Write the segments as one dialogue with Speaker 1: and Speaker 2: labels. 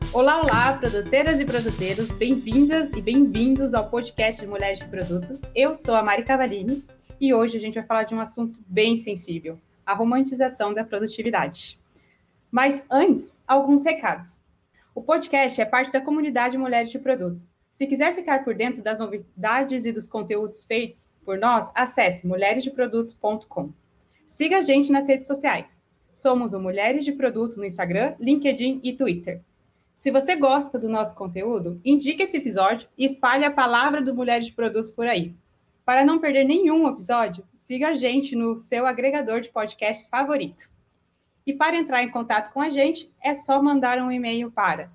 Speaker 1: Olá, olá, produteiras e produteiros, bem-vindas e bem-vindos ao podcast de Mulheres de Produto. Eu sou a Mari Cavallini e hoje a gente vai falar de um assunto bem sensível, a romantização da produtividade. Mas antes, alguns recados. O podcast é parte da comunidade Mulheres de Produtos. Se quiser ficar por dentro das novidades e dos conteúdos feitos por nós, acesse mulheresdeprodutos.com. Siga a gente nas redes sociais. Somos o Mulheres de Produto no Instagram, LinkedIn e Twitter. Se você gosta do nosso conteúdo, indique esse episódio e espalhe a palavra do Mulheres de Produtos por aí. Para não perder nenhum episódio, siga a gente no seu agregador de podcast favorito. E para entrar em contato com a gente, é só mandar um e-mail para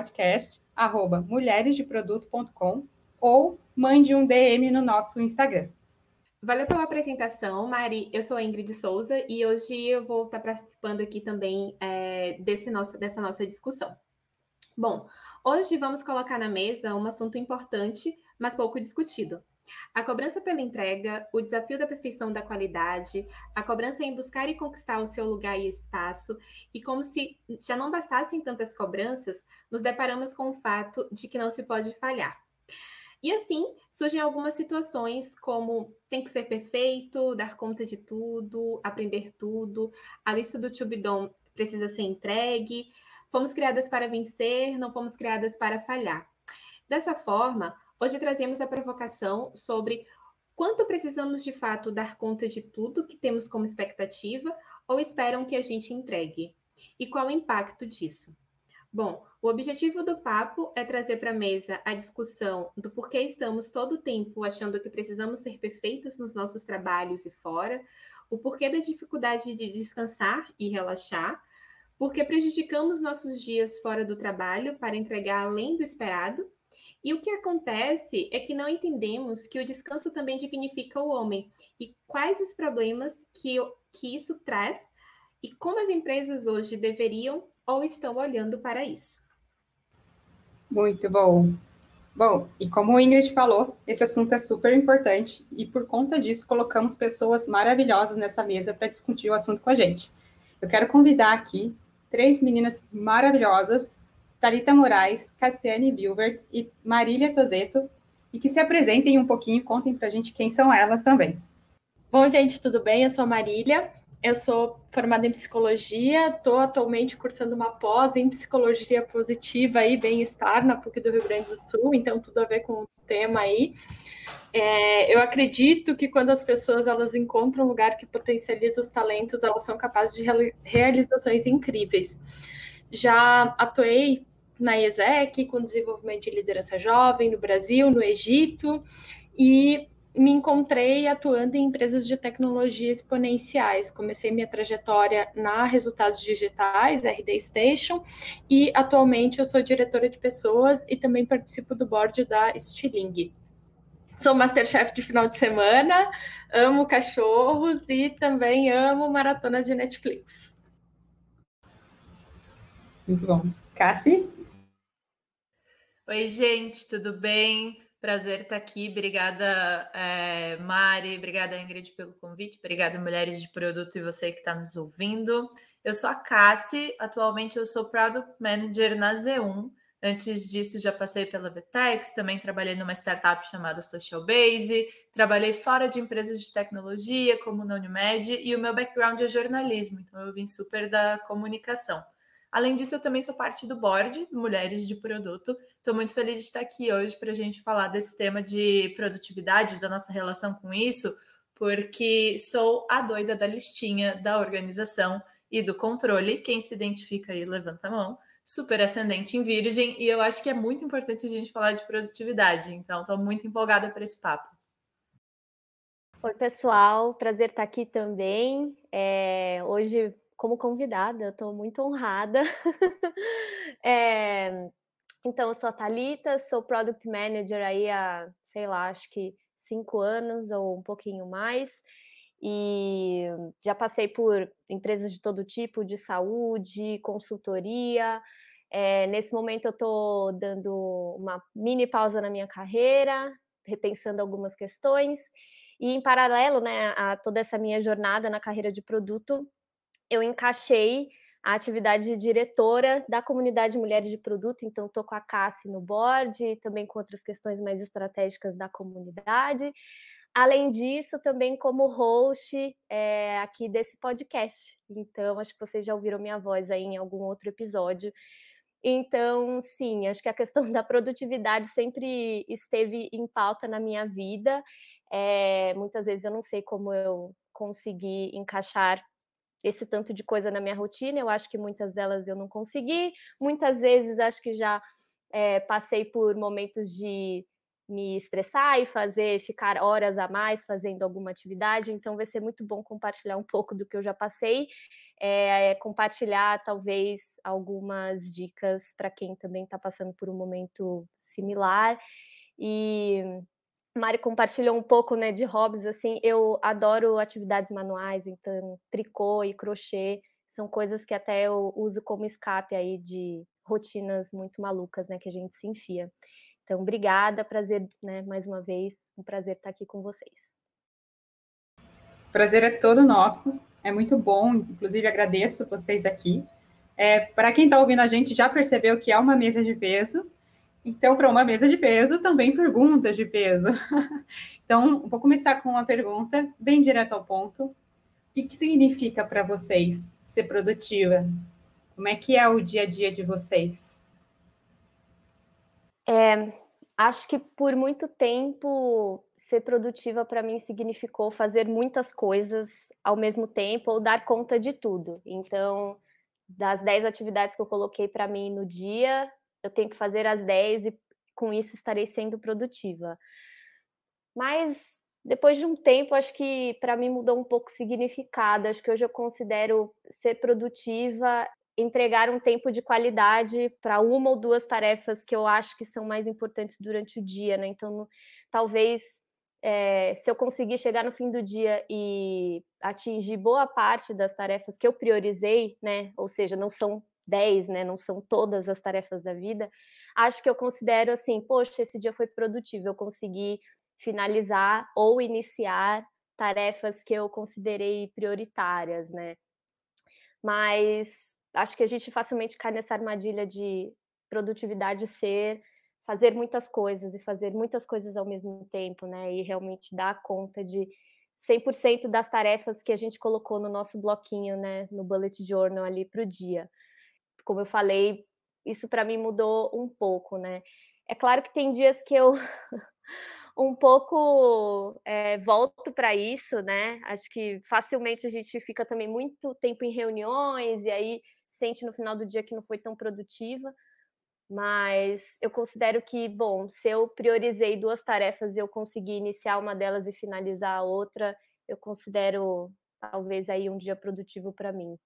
Speaker 1: podcast@mulheresdeproduto.com ou mande um DM no nosso Instagram.
Speaker 2: Valeu pela apresentação, Mari. Eu sou a Ingrid Souza e hoje eu vou estar participando aqui também dessa nossa discussão. Bom, hoje vamos colocar na mesa um assunto importante, mas pouco discutido. A cobrança pela entrega, o desafio da perfeição da qualidade, a cobrança em buscar e conquistar o seu lugar e espaço, e como se já não bastassem tantas cobranças, nos deparamos com o fato de que não se pode falhar. E assim, surgem algumas situações como tem que ser perfeito, dar conta de tudo, aprender tudo, a lista do to be done precisa ser entregue, fomos criadas para vencer, não fomos criadas para falhar. Dessa forma, hoje trazemos a provocação sobre quanto precisamos de fato dar conta de tudo que temos como expectativa ou esperam que a gente entregue, e qual o impacto disso. Bom, o objetivo do papo é trazer para a mesa a discussão do porquê estamos todo o tempo achando que precisamos ser perfeitas nos nossos trabalhos e fora, o porquê da dificuldade de descansar e relaxar, porque prejudicamos nossos dias fora do trabalho para entregar além do esperado, e o que acontece é que não entendemos que o descanso também dignifica o homem, e quais os problemas que isso traz, e como as empresas hoje deveriam ou estão olhando para isso.
Speaker 1: Muito bom. Bom, e como o Ingrid falou, esse assunto é super importante e por conta disso colocamos pessoas maravilhosas nessa mesa para discutir o assunto com a gente. Eu quero convidar aqui 3 meninas maravilhosas, Thalita Moraes, Cassiane Vilbert e Marília Tozeto, e que se apresentem um pouquinho e contem para a gente quem são elas também.
Speaker 3: Bom, gente, tudo bem? Eu sou a Marília, eu sou formada em psicologia, estou atualmente cursando uma pós em psicologia positiva e bem-estar na PUC do Rio Grande do Sul, então tudo a ver com o tema aí. Eu acredito que quando as pessoas elas encontram um lugar que potencializa os talentos, elas são capazes de realizações incríveis. Já atuei na IESEC com desenvolvimento de liderança jovem no Brasil, no Egito, e me encontrei atuando em empresas de tecnologia exponenciais. Comecei minha trajetória na Resultados Digitais, RD Station, e atualmente eu sou diretora de pessoas e também participo do board da Stiling. Sou Masterchef de final de semana, amo cachorros e também amo maratonas de Netflix.
Speaker 1: Muito bom. Cassi?
Speaker 4: Oi, gente, tudo bem? Prazer estar aqui. Obrigada, Mari. Obrigada, Ingrid, pelo convite. Obrigada, Mulheres de Produto e você que está nos ouvindo. Eu sou a Cassi. Atualmente, eu sou Product Manager na Z1. Antes disso, já passei pela Vtex. Também trabalhei numa startup chamada Social Base. Trabalhei fora de empresas de tecnologia, como na Unimed. E o meu background é jornalismo. Então, eu vim super da comunicação. Além disso, eu também sou parte do board Mulheres de Produto. Estou muito feliz de estar aqui hoje para a gente falar desse tema de produtividade, da nossa relação com isso, porque sou a doida da listinha da organização e do controle. Quem se identifica aí, levanta a mão. Super ascendente em Virgem, e eu acho que é muito importante a gente falar de produtividade. Então, estou muito empolgada para esse papo.
Speaker 5: Oi, pessoal. Prazer estar aqui também. Hoje, como convidada, eu estou muito honrada. Então, eu sou a Thalita, sou Product Manager aí há, acho que 5 anos ou um pouquinho mais. E já passei por empresas de todo tipo, de saúde, consultoria. Nesse momento eu estou dando uma mini pausa na minha carreira, repensando algumas questões. E em paralelo, né, a toda essa minha jornada na carreira de produto, eu encaixei a atividade de diretora da comunidade Mulheres de Produto, então estou com a Cassi no board, também com outras questões mais estratégicas da comunidade. Além disso, também como host aqui desse podcast. Então, acho que vocês já ouviram minha voz aí em algum outro episódio. Então, sim, acho que a questão da produtividade sempre esteve em pauta na minha vida. Muitas vezes eu não sei como eu consegui encaixar esse tanto de coisa na minha rotina, eu acho que muitas delas eu não consegui, muitas vezes acho que já passei por momentos de me estressar e ficar horas a mais fazendo alguma atividade, então vai ser muito bom compartilhar um pouco do que eu já passei, compartilhar talvez algumas dicas para quem também está passando por um momento similar. E Mari compartilhou um pouco, né, de hobbies, assim, eu adoro atividades manuais, então tricô e crochê são coisas que até eu uso como escape aí de rotinas muito malucas, né, que a gente se enfia. Então, obrigada, prazer, né, mais uma vez, um prazer estar aqui com vocês.
Speaker 1: Prazer é todo nosso, é muito bom, inclusive agradeço vocês aqui. Para quem está ouvindo a gente já percebeu que é uma mesa de peso, então, para uma mesa de peso, também perguntas de peso. Então, vou começar com uma pergunta bem direto ao ponto. O que significa para vocês ser produtiva? Como é que é o dia a dia de vocês?
Speaker 5: Acho que por muito tempo ser produtiva para mim significou fazer muitas coisas ao mesmo tempo ou dar conta de tudo. Então, das 10 atividades que eu coloquei para mim no dia, eu tenho que fazer as 10 e com isso estarei sendo produtiva. Mas depois de um tempo, acho que para mim mudou um pouco o significado. Acho que hoje eu considero ser produtiva empregar um tempo de qualidade para uma ou duas tarefas que eu acho que são mais importantes durante o dia, né? Então, talvez se eu conseguir chegar no fim do dia e atingir boa parte das tarefas que eu priorizei, né? Ou seja, não são 10, né? Não são todas as tarefas da vida. Acho que eu considero assim, poxa, esse dia foi produtivo, eu consegui finalizar ou iniciar tarefas que eu considerei prioritárias, né? Mas acho que a gente facilmente cai nessa armadilha de produtividade ser fazer muitas coisas e fazer muitas coisas ao mesmo tempo, né? E realmente dar conta de 100% das tarefas que a gente colocou no nosso bloquinho, né? No bullet journal ali para o dia. Como eu falei, isso para mim mudou um pouco, né? É claro que tem dias que eu um pouco volto para isso, né? Acho que facilmente a gente fica também muito tempo em reuniões e aí sente no final do dia que não foi tão produtiva, mas eu considero que, bom, se eu priorizei 2 tarefas e eu consegui iniciar uma delas e finalizar a outra, eu considero talvez aí um dia produtivo para mim.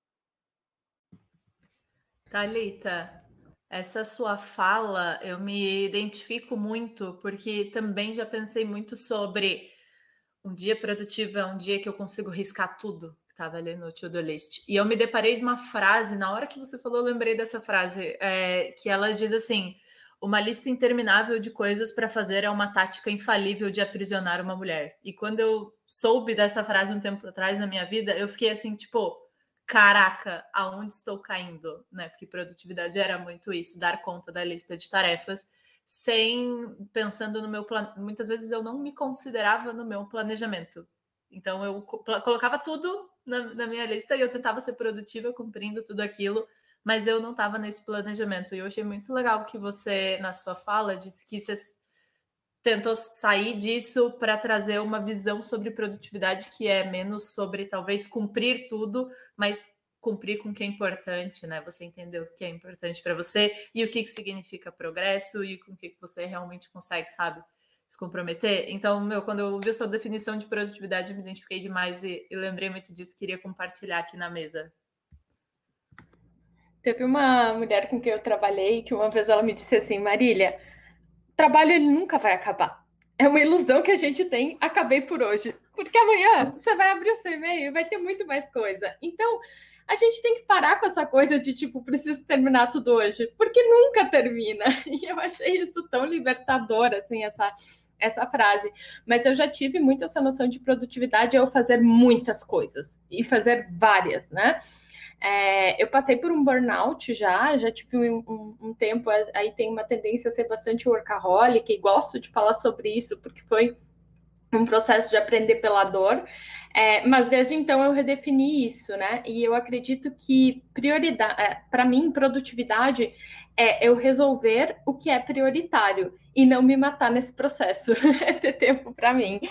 Speaker 4: Thalita, essa sua fala eu me identifico muito, porque também já pensei muito sobre um dia produtivo é um dia que eu consigo riscar tudo que estava ali no to-do list. E eu me deparei de uma frase, na hora que você falou, eu lembrei dessa frase, que ela diz assim: uma lista interminável de coisas para fazer é uma tática infalível de aprisionar uma mulher. E quando eu soube dessa frase um tempo atrás na minha vida, eu fiquei assim, tipo, caraca, aonde estou caindo, né? Porque produtividade era muito isso, dar conta da lista de tarefas, pensando no meu plano. Muitas vezes eu não me considerava no meu planejamento. Então eu colocava tudo na minha lista e eu tentava ser produtiva cumprindo tudo aquilo, mas eu não estava nesse planejamento. E eu achei muito legal que você, na sua fala, disse que você tentou sair disso para trazer uma visão sobre produtividade que é menos sobre talvez cumprir tudo, mas cumprir com o que é importante, né? Você entendeu o que é importante para você e o que significa progresso e com o que você realmente consegue, sabe, se comprometer. Então, quando eu ouvi a sua definição de produtividade, eu me identifiquei demais e lembrei muito disso, queria compartilhar aqui na mesa.
Speaker 3: Teve uma mulher com quem eu trabalhei que uma vez ela me disse assim: Marília, o trabalho ele nunca vai acabar. É uma ilusão que a gente tem, acabei por hoje. Porque amanhã você vai abrir o seu e-mail e vai ter muito mais coisa. Então, a gente tem que parar com essa coisa de, tipo, preciso terminar tudo hoje. Porque nunca termina. E eu achei isso tão libertador, assim, essa frase. Mas eu já tive muito essa noção de produtividade ao fazer muitas coisas. E fazer várias, né? Eu passei por um burnout já tive um tempo, aí tem uma tendência a ser bastante workaholic, e gosto de falar sobre isso, porque foi um processo de aprender pela dor, mas desde então eu redefini isso, né? E eu acredito que prioridade, para mim, produtividade é eu resolver o que é prioritário e não me matar nesse processo, é ter tempo para mim,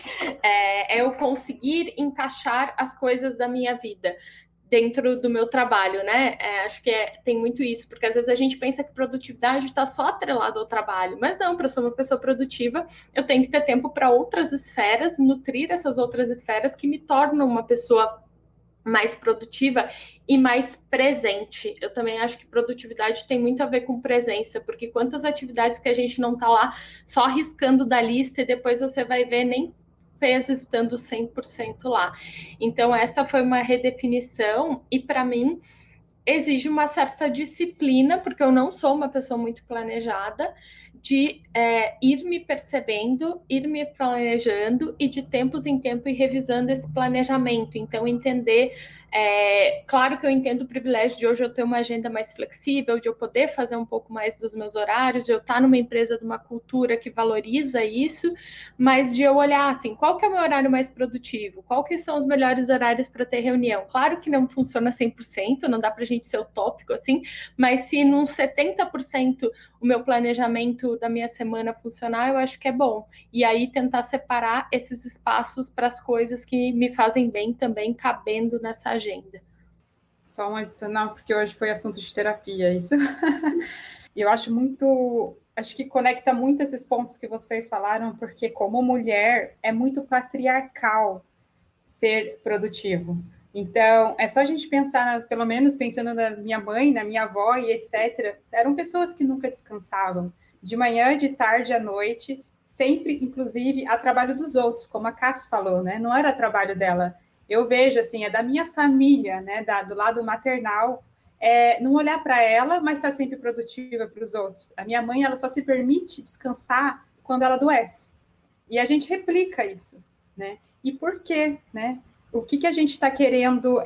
Speaker 3: é eu conseguir encaixar as coisas da minha vida dentro do meu trabalho, né? Acho que tem muito isso, porque às vezes a gente pensa que produtividade está só atrelada ao trabalho, mas não, para eu ser uma pessoa produtiva, eu tenho que ter tempo para outras esferas, nutrir essas outras esferas que me tornam uma pessoa mais produtiva e mais presente. Eu também acho que produtividade tem muito a ver com presença, porque quantas atividades que a gente não está lá só riscando da lista e depois você vai ver nem fez estando 100% lá. Então, essa foi uma redefinição e, para mim, exige uma certa disciplina, porque eu não sou uma pessoa muito planejada, de ir me percebendo, ir me planejando e de tempos em tempo ir revisando esse planejamento. Então, entender, claro que eu entendo o privilégio de hoje eu ter uma agenda mais flexível, de eu poder fazer um pouco mais dos meus horários, de eu estar numa empresa de uma cultura que valoriza isso, mas de eu olhar assim, qual que é o meu horário mais produtivo? Qual que são os melhores horários para ter reunião? Claro que não funciona 100%, não dá para a gente ser utópico assim, mas se num 70% o meu planejamento da minha semana funcionar, eu acho que é bom. E aí tentar separar esses espaços para as coisas que me fazem bem também cabendo nessa agenda.
Speaker 1: Só um adicional, porque hoje foi assunto de terapia, isso. E eu acho que conecta muito esses pontos que vocês falaram, porque como mulher é muito patriarcal ser produtivo. Então, é só a gente pensar, pelo menos pensando na minha mãe, na minha avó e etc. Eram pessoas que nunca descansavam. De manhã, de tarde, à noite, sempre, inclusive, a trabalho dos outros, como a Cassi falou, né? Não era trabalho dela. Eu vejo, assim, é da minha família, né? Do lado maternal, não olhar para ela, mas estar sempre produtiva para os outros. A minha mãe, ela só se permite descansar quando ela adoece. E a gente replica isso, né? E por quê, né? O que a gente está querendo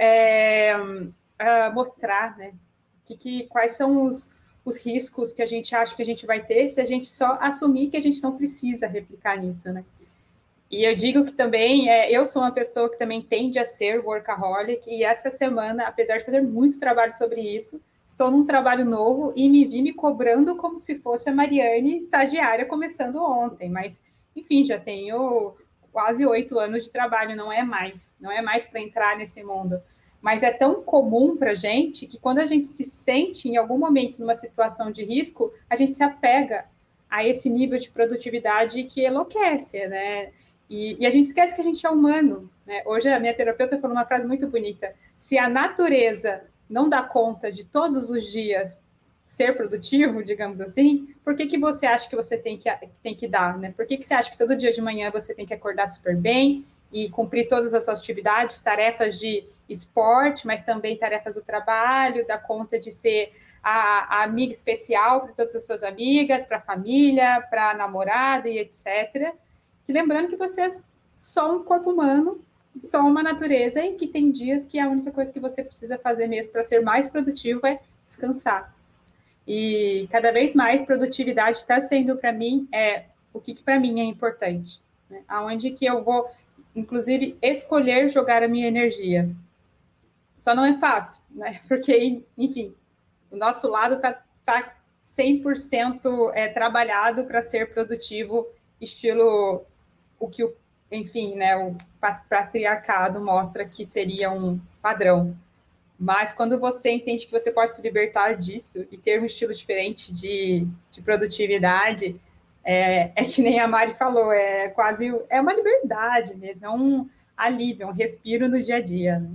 Speaker 1: mostrar, né? Quais são os riscos que a gente acha que a gente vai ter se a gente só assumir que a gente não precisa replicar nisso, né? E eu digo que também, eu sou uma pessoa que também tende a ser workaholic, e essa semana, apesar de fazer muito trabalho sobre isso, estou num trabalho novo e me vi me cobrando como se fosse a Mariane, estagiária, começando ontem, mas, enfim, já tenho quase 8 anos de trabalho, não é mais para entrar nesse mundo. Mas é tão comum para a gente que quando a gente se sente em algum momento numa situação de risco, a gente se apega a esse nível de produtividade que enlouquece, né? E a gente esquece que a gente é humano, né? Hoje a minha terapeuta falou uma frase muito bonita: se a natureza não dá conta de todos os dias ser produtivo, digamos assim, por que você acha que você tem que dar, né? Por que você acha que todo dia de manhã você tem que acordar super bem e cumprir todas as suas atividades, tarefas de esporte, mas também tarefas do trabalho, dar conta de ser a amiga especial para todas as suas amigas, para a família, para a namorada e etc. Que lembrando que você é só um corpo humano, só uma natureza, e que tem dias que a única coisa que você precisa fazer mesmo para ser mais produtivo é descansar. E cada vez mais produtividade está sendo para mim o que para mim é importante, né? Aonde que eu vou, inclusive, escolher jogar a minha energia. Só não é fácil, né? Porque, enfim, o nosso lado tá 100% trabalhado para ser produtivo, estilo o que enfim, né, o patriarcado mostra que seria um padrão. Mas quando você entende que você pode se libertar disso e ter um estilo diferente de produtividade, que nem a Mari falou, quase uma liberdade mesmo, é um alívio, um respiro no dia a dia, né?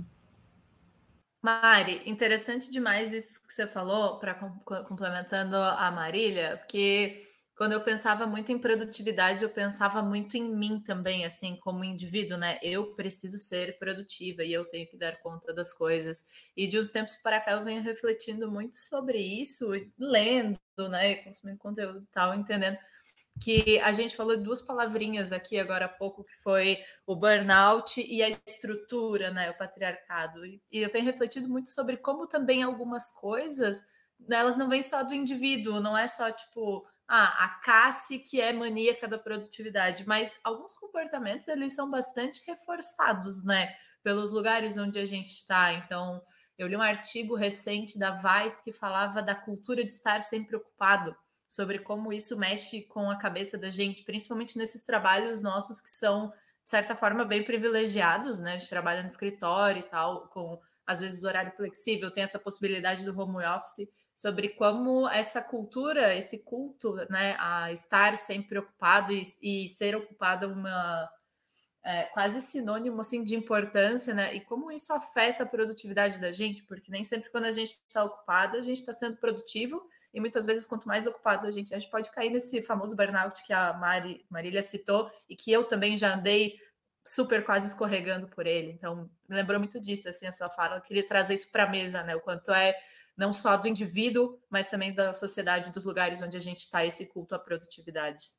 Speaker 4: Mari, interessante demais isso que você falou, complementando a Marília, porque quando eu pensava muito em produtividade, eu pensava muito em mim também, assim, como indivíduo, né? Eu preciso ser produtiva e eu tenho que dar conta das coisas. E de uns tempos para cá eu venho refletindo muito sobre isso, lendo, né? Consumindo conteúdo e tal, entendendo que a gente falou 2 palavrinhas aqui agora há pouco, que foi o burnout e a estrutura, né, o patriarcado. E eu tenho refletido muito sobre como também algumas coisas, elas não vêm só do indivíduo, não é só tipo, a Cassie que é maníaca da produtividade, mas alguns comportamentos, eles são bastante reforçados, né, pelos lugares onde a gente está. Então, eu li um artigo recente da Vice que falava da cultura de estar sempre ocupado, sobre como isso mexe com a cabeça da gente, principalmente nesses trabalhos nossos que são, de certa forma, bem privilegiados, né? A gente trabalha no escritório e tal, com, às vezes, horário flexível, tem essa possibilidade do home office, sobre como essa cultura, esse culto, né, a estar sempre ocupado e ser ocupado uma... quase sinônimo assim, de importância, né? E como isso afeta a produtividade da gente, porque nem sempre quando a gente está ocupado, a gente está sendo produtivo, e muitas vezes, quanto mais ocupado a gente pode cair nesse famoso burnout que a Marília citou, e que eu também já andei super quase escorregando por ele. Então, me lembrou muito disso, assim, a sua fala. Eu queria trazer isso para a mesa, né? O quanto é não só do indivíduo, mas também da sociedade, dos lugares onde a gente está, esse culto à produtividade.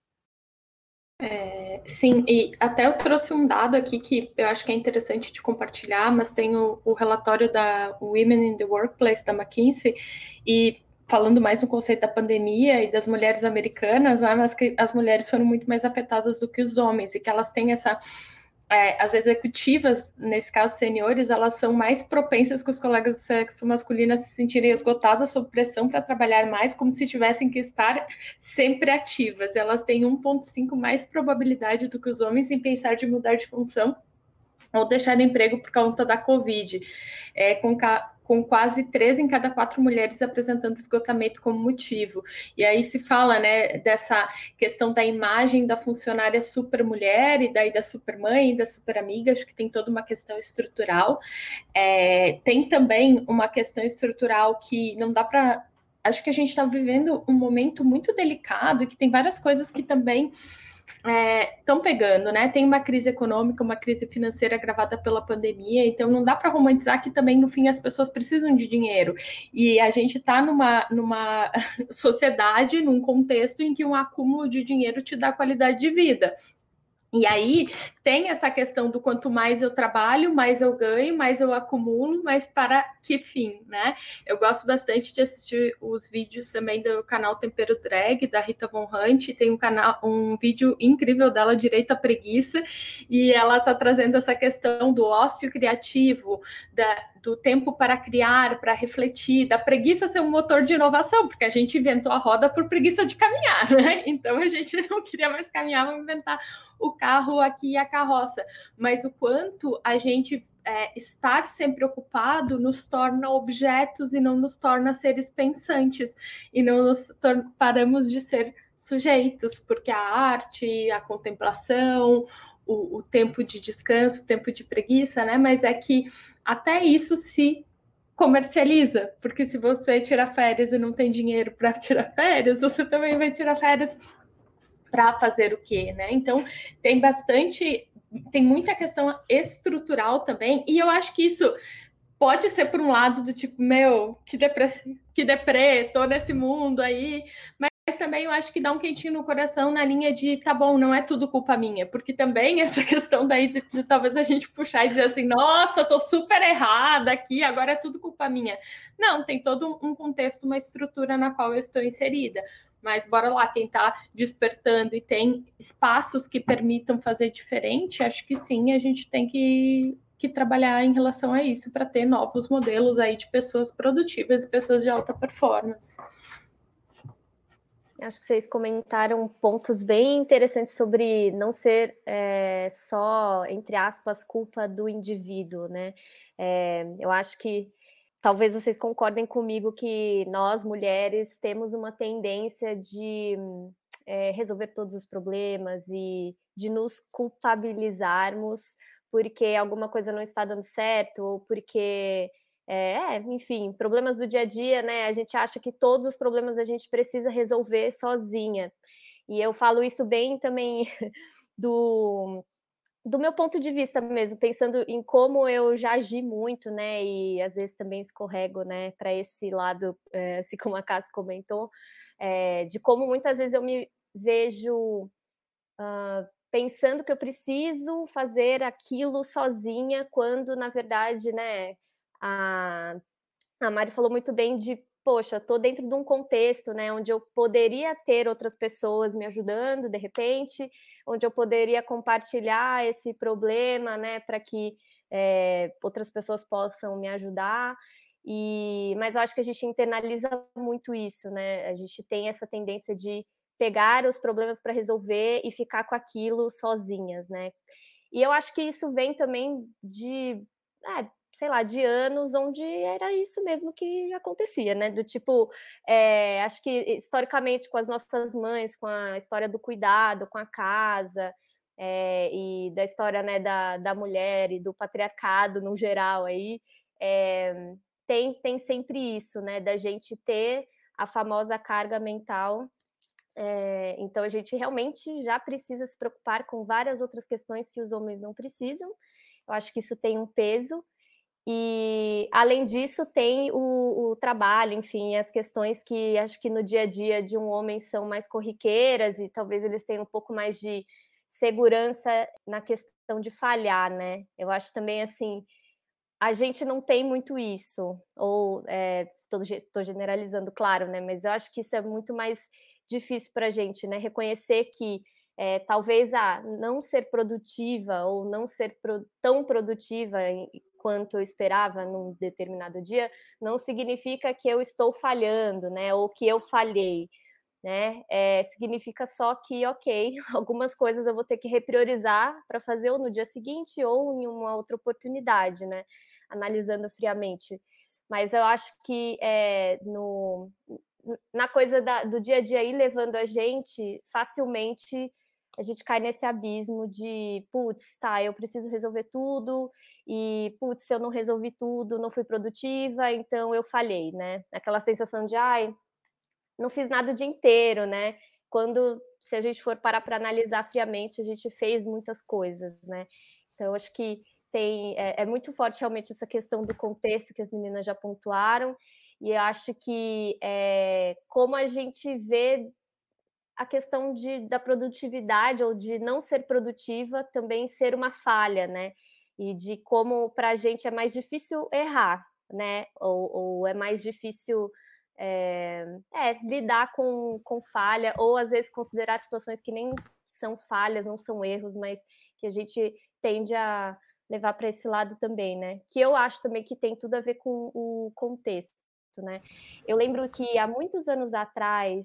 Speaker 3: Sim, e até eu trouxe um dado aqui que eu acho que é interessante de compartilhar, mas tem o relatório da Women in the Workplace, da McKinsey, e falando mais no conceito da pandemia e das mulheres americanas, né, mas que as mulheres foram muito mais afetadas do que os homens, e que elas têm essa... as executivas, nesse caso seniores, elas são mais propensas que os colegas do sexo masculino a se sentirem esgotadas sob pressão para trabalhar mais, como se tivessem que estar sempre ativas. Elas têm 1,5 mais probabilidade do que os homens em pensar de mudar de função ou deixar emprego por conta da Covid, com quase 3 em cada 4 mulheres apresentando esgotamento como motivo. E aí se fala, né, dessa questão da imagem da funcionária supermulher e daí da supermãe e da superamiga, acho que tem toda uma questão estrutural. Tem também uma questão estrutural que não dá para... Acho que a gente está vivendo um momento muito delicado e que tem várias coisas que também estão pegando, né? Tem uma crise econômica, uma crise financeira agravada pela pandemia, então não dá para romantizar que também, no fim, as pessoas precisam de dinheiro. E a gente está numa sociedade, num contexto em que um acúmulo de dinheiro te dá qualidade de vida. E aí tem essa questão do quanto mais eu trabalho, mais eu ganho, mais eu acumulo, mas para que fim, né? Eu gosto bastante de assistir os vídeos também do canal Tempero Drag, da Rita Von Hunt, tem um vídeo incrível dela, Direito à Preguiça, e ela tá trazendo essa questão do ócio criativo, do tempo para criar, para refletir, da preguiça ser um motor de inovação, porque a gente inventou a roda por preguiça de caminhar, né? Então a gente não queria mais caminhar, vamos inventar o carro aqui e a carroça. Mas o quanto a gente estar sempre ocupado nos torna objetos e não nos torna seres pensantes, e não nos paramos de ser sujeitos, porque a arte, a contemplação, o tempo de descanso, o tempo de preguiça, né? Mas é que até isso se comercializa, porque se você tira férias e não tem dinheiro para tirar férias, você também vai tirar férias para fazer o quê, né? Então, tem muita questão estrutural também, e eu acho que isso pode ser por um lado do tipo, que deprê, tô nesse mundo aí, mas também eu acho que dá um quentinho no coração na linha de, tá bom, não é tudo culpa minha, porque também essa questão daí de talvez a gente puxar e dizer assim, nossa, tô super errada aqui, agora é tudo culpa minha. Não, tem todo um contexto, uma estrutura na qual eu estou inserida. Mas bora lá, quem está despertando e tem espaços que permitam fazer diferente, acho que sim, a gente tem que trabalhar em relação a isso para ter novos modelos aí de pessoas produtivas e pessoas de alta performance.
Speaker 5: Acho que vocês comentaram pontos bem interessantes sobre não ser só, entre aspas, culpa do indivíduo, né? Eu acho que talvez vocês concordem comigo que nós, mulheres, temos uma tendência de resolver todos os problemas e de nos culpabilizarmos porque alguma coisa não está dando certo ou porque... enfim, problemas do dia a dia, né? A gente acha que todos os problemas a gente precisa resolver sozinha. E eu falo isso bem também do meu ponto de vista mesmo, pensando em como eu já agi muito, né? E às vezes também escorrego, né? Para esse lado, assim como a Cassi comentou, de como muitas vezes eu me vejo pensando que eu preciso fazer aquilo sozinha, quando, na verdade, né, a Mari falou muito bem de, poxa, estou dentro de um contexto, né, onde eu poderia ter outras pessoas me ajudando, de repente, onde eu poderia compartilhar esse problema, né, para que outras pessoas possam me ajudar. Mas eu acho que a gente internaliza muito isso, né? A gente tem essa tendência de pegar os problemas para resolver e ficar com aquilo sozinhas, né? E eu acho que isso vem também de, sei lá, de anos onde era isso mesmo que acontecia, né? Do tipo, acho que historicamente com as nossas mães, com a história do cuidado, com a casa, e da história, né, da mulher e do patriarcado no geral aí, tem sempre isso, né, da gente ter a famosa carga mental. Então a gente realmente já precisa se preocupar com várias outras questões que os homens não precisam. Eu acho que isso tem um peso. E, além disso, tem o trabalho, enfim, as questões que acho que no dia a dia de um homem são mais corriqueiras e talvez eles tenham um pouco mais de segurança na questão de falhar, né? Eu acho também, assim, a gente não tem muito isso, ou estou generalizando, claro, né? Mas eu acho que isso é muito mais difícil para a gente, né? Reconhecer que talvez não ser produtiva ou não ser tão produtiva quanto eu esperava num determinado dia, não significa que eu estou falhando, né? Ou que eu falhei, né? Significa só que, ok, algumas coisas eu vou ter que repriorizar para fazer ou no dia seguinte ou em uma outra oportunidade, né? Analisando friamente. Mas eu acho que na coisa do dia a dia aí levando a gente, facilmente a gente cai nesse abismo de, putz, tá, eu preciso resolver tudo, e, putz, se eu não resolvi tudo, não fui produtiva, então eu falhei, né? Aquela sensação de, não fiz nada o dia inteiro, né? Quando, se a gente for parar para analisar friamente, a gente fez muitas coisas, né? Então, acho que é muito forte realmente essa questão do contexto que as meninas já pontuaram, e eu acho que como a gente vê a questão da produtividade ou de não ser produtiva também ser uma falha, né? E de como para a gente é mais difícil errar, né? Ou é mais difícil lidar com falha, ou às vezes considerar situações que nem são falhas, não são erros, mas que a gente tende a levar para esse lado também, né? Que eu acho também que tem tudo a ver com o contexto, né? Eu lembro que há muitos anos atrás,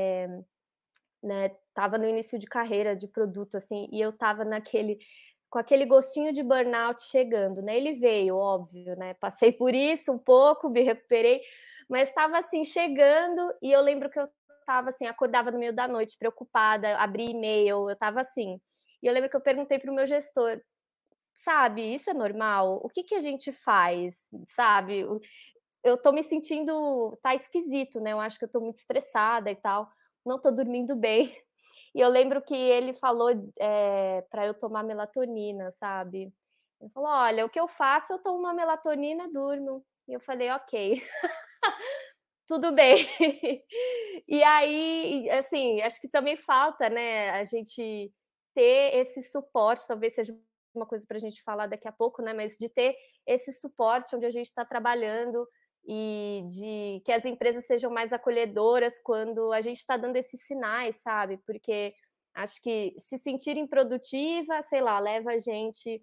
Speaker 5: né, tava no início de carreira de produto, assim, e eu tava com aquele gostinho de burnout chegando, né? Ele veio, óbvio, né? Passei por isso um pouco, me recuperei, mas estava assim chegando, e eu lembro que eu estava assim, acordava no meio da noite, preocupada, abri e-mail, eu estava assim. E eu lembro que eu perguntei para o meu gestor, sabe, isso é normal? O que a gente faz, sabe? Eu tô me sentindo, tá esquisito, né? Eu acho que eu tô muito estressada e tal, não tô dormindo bem. E eu lembro que ele falou para eu tomar melatonina, sabe? Ele falou: olha, o que eu faço, eu tomo uma melatonina, durmo. E eu falei: ok, tudo bem. E aí, assim, acho que também falta, né, a gente ter esse suporte, talvez seja uma coisa para a gente falar daqui a pouco, né? Mas de ter esse suporte onde a gente está trabalhando e de que as empresas sejam mais acolhedoras quando a gente está dando esses sinais, sabe? Porque acho que se sentir improdutiva, sei lá, leva a gente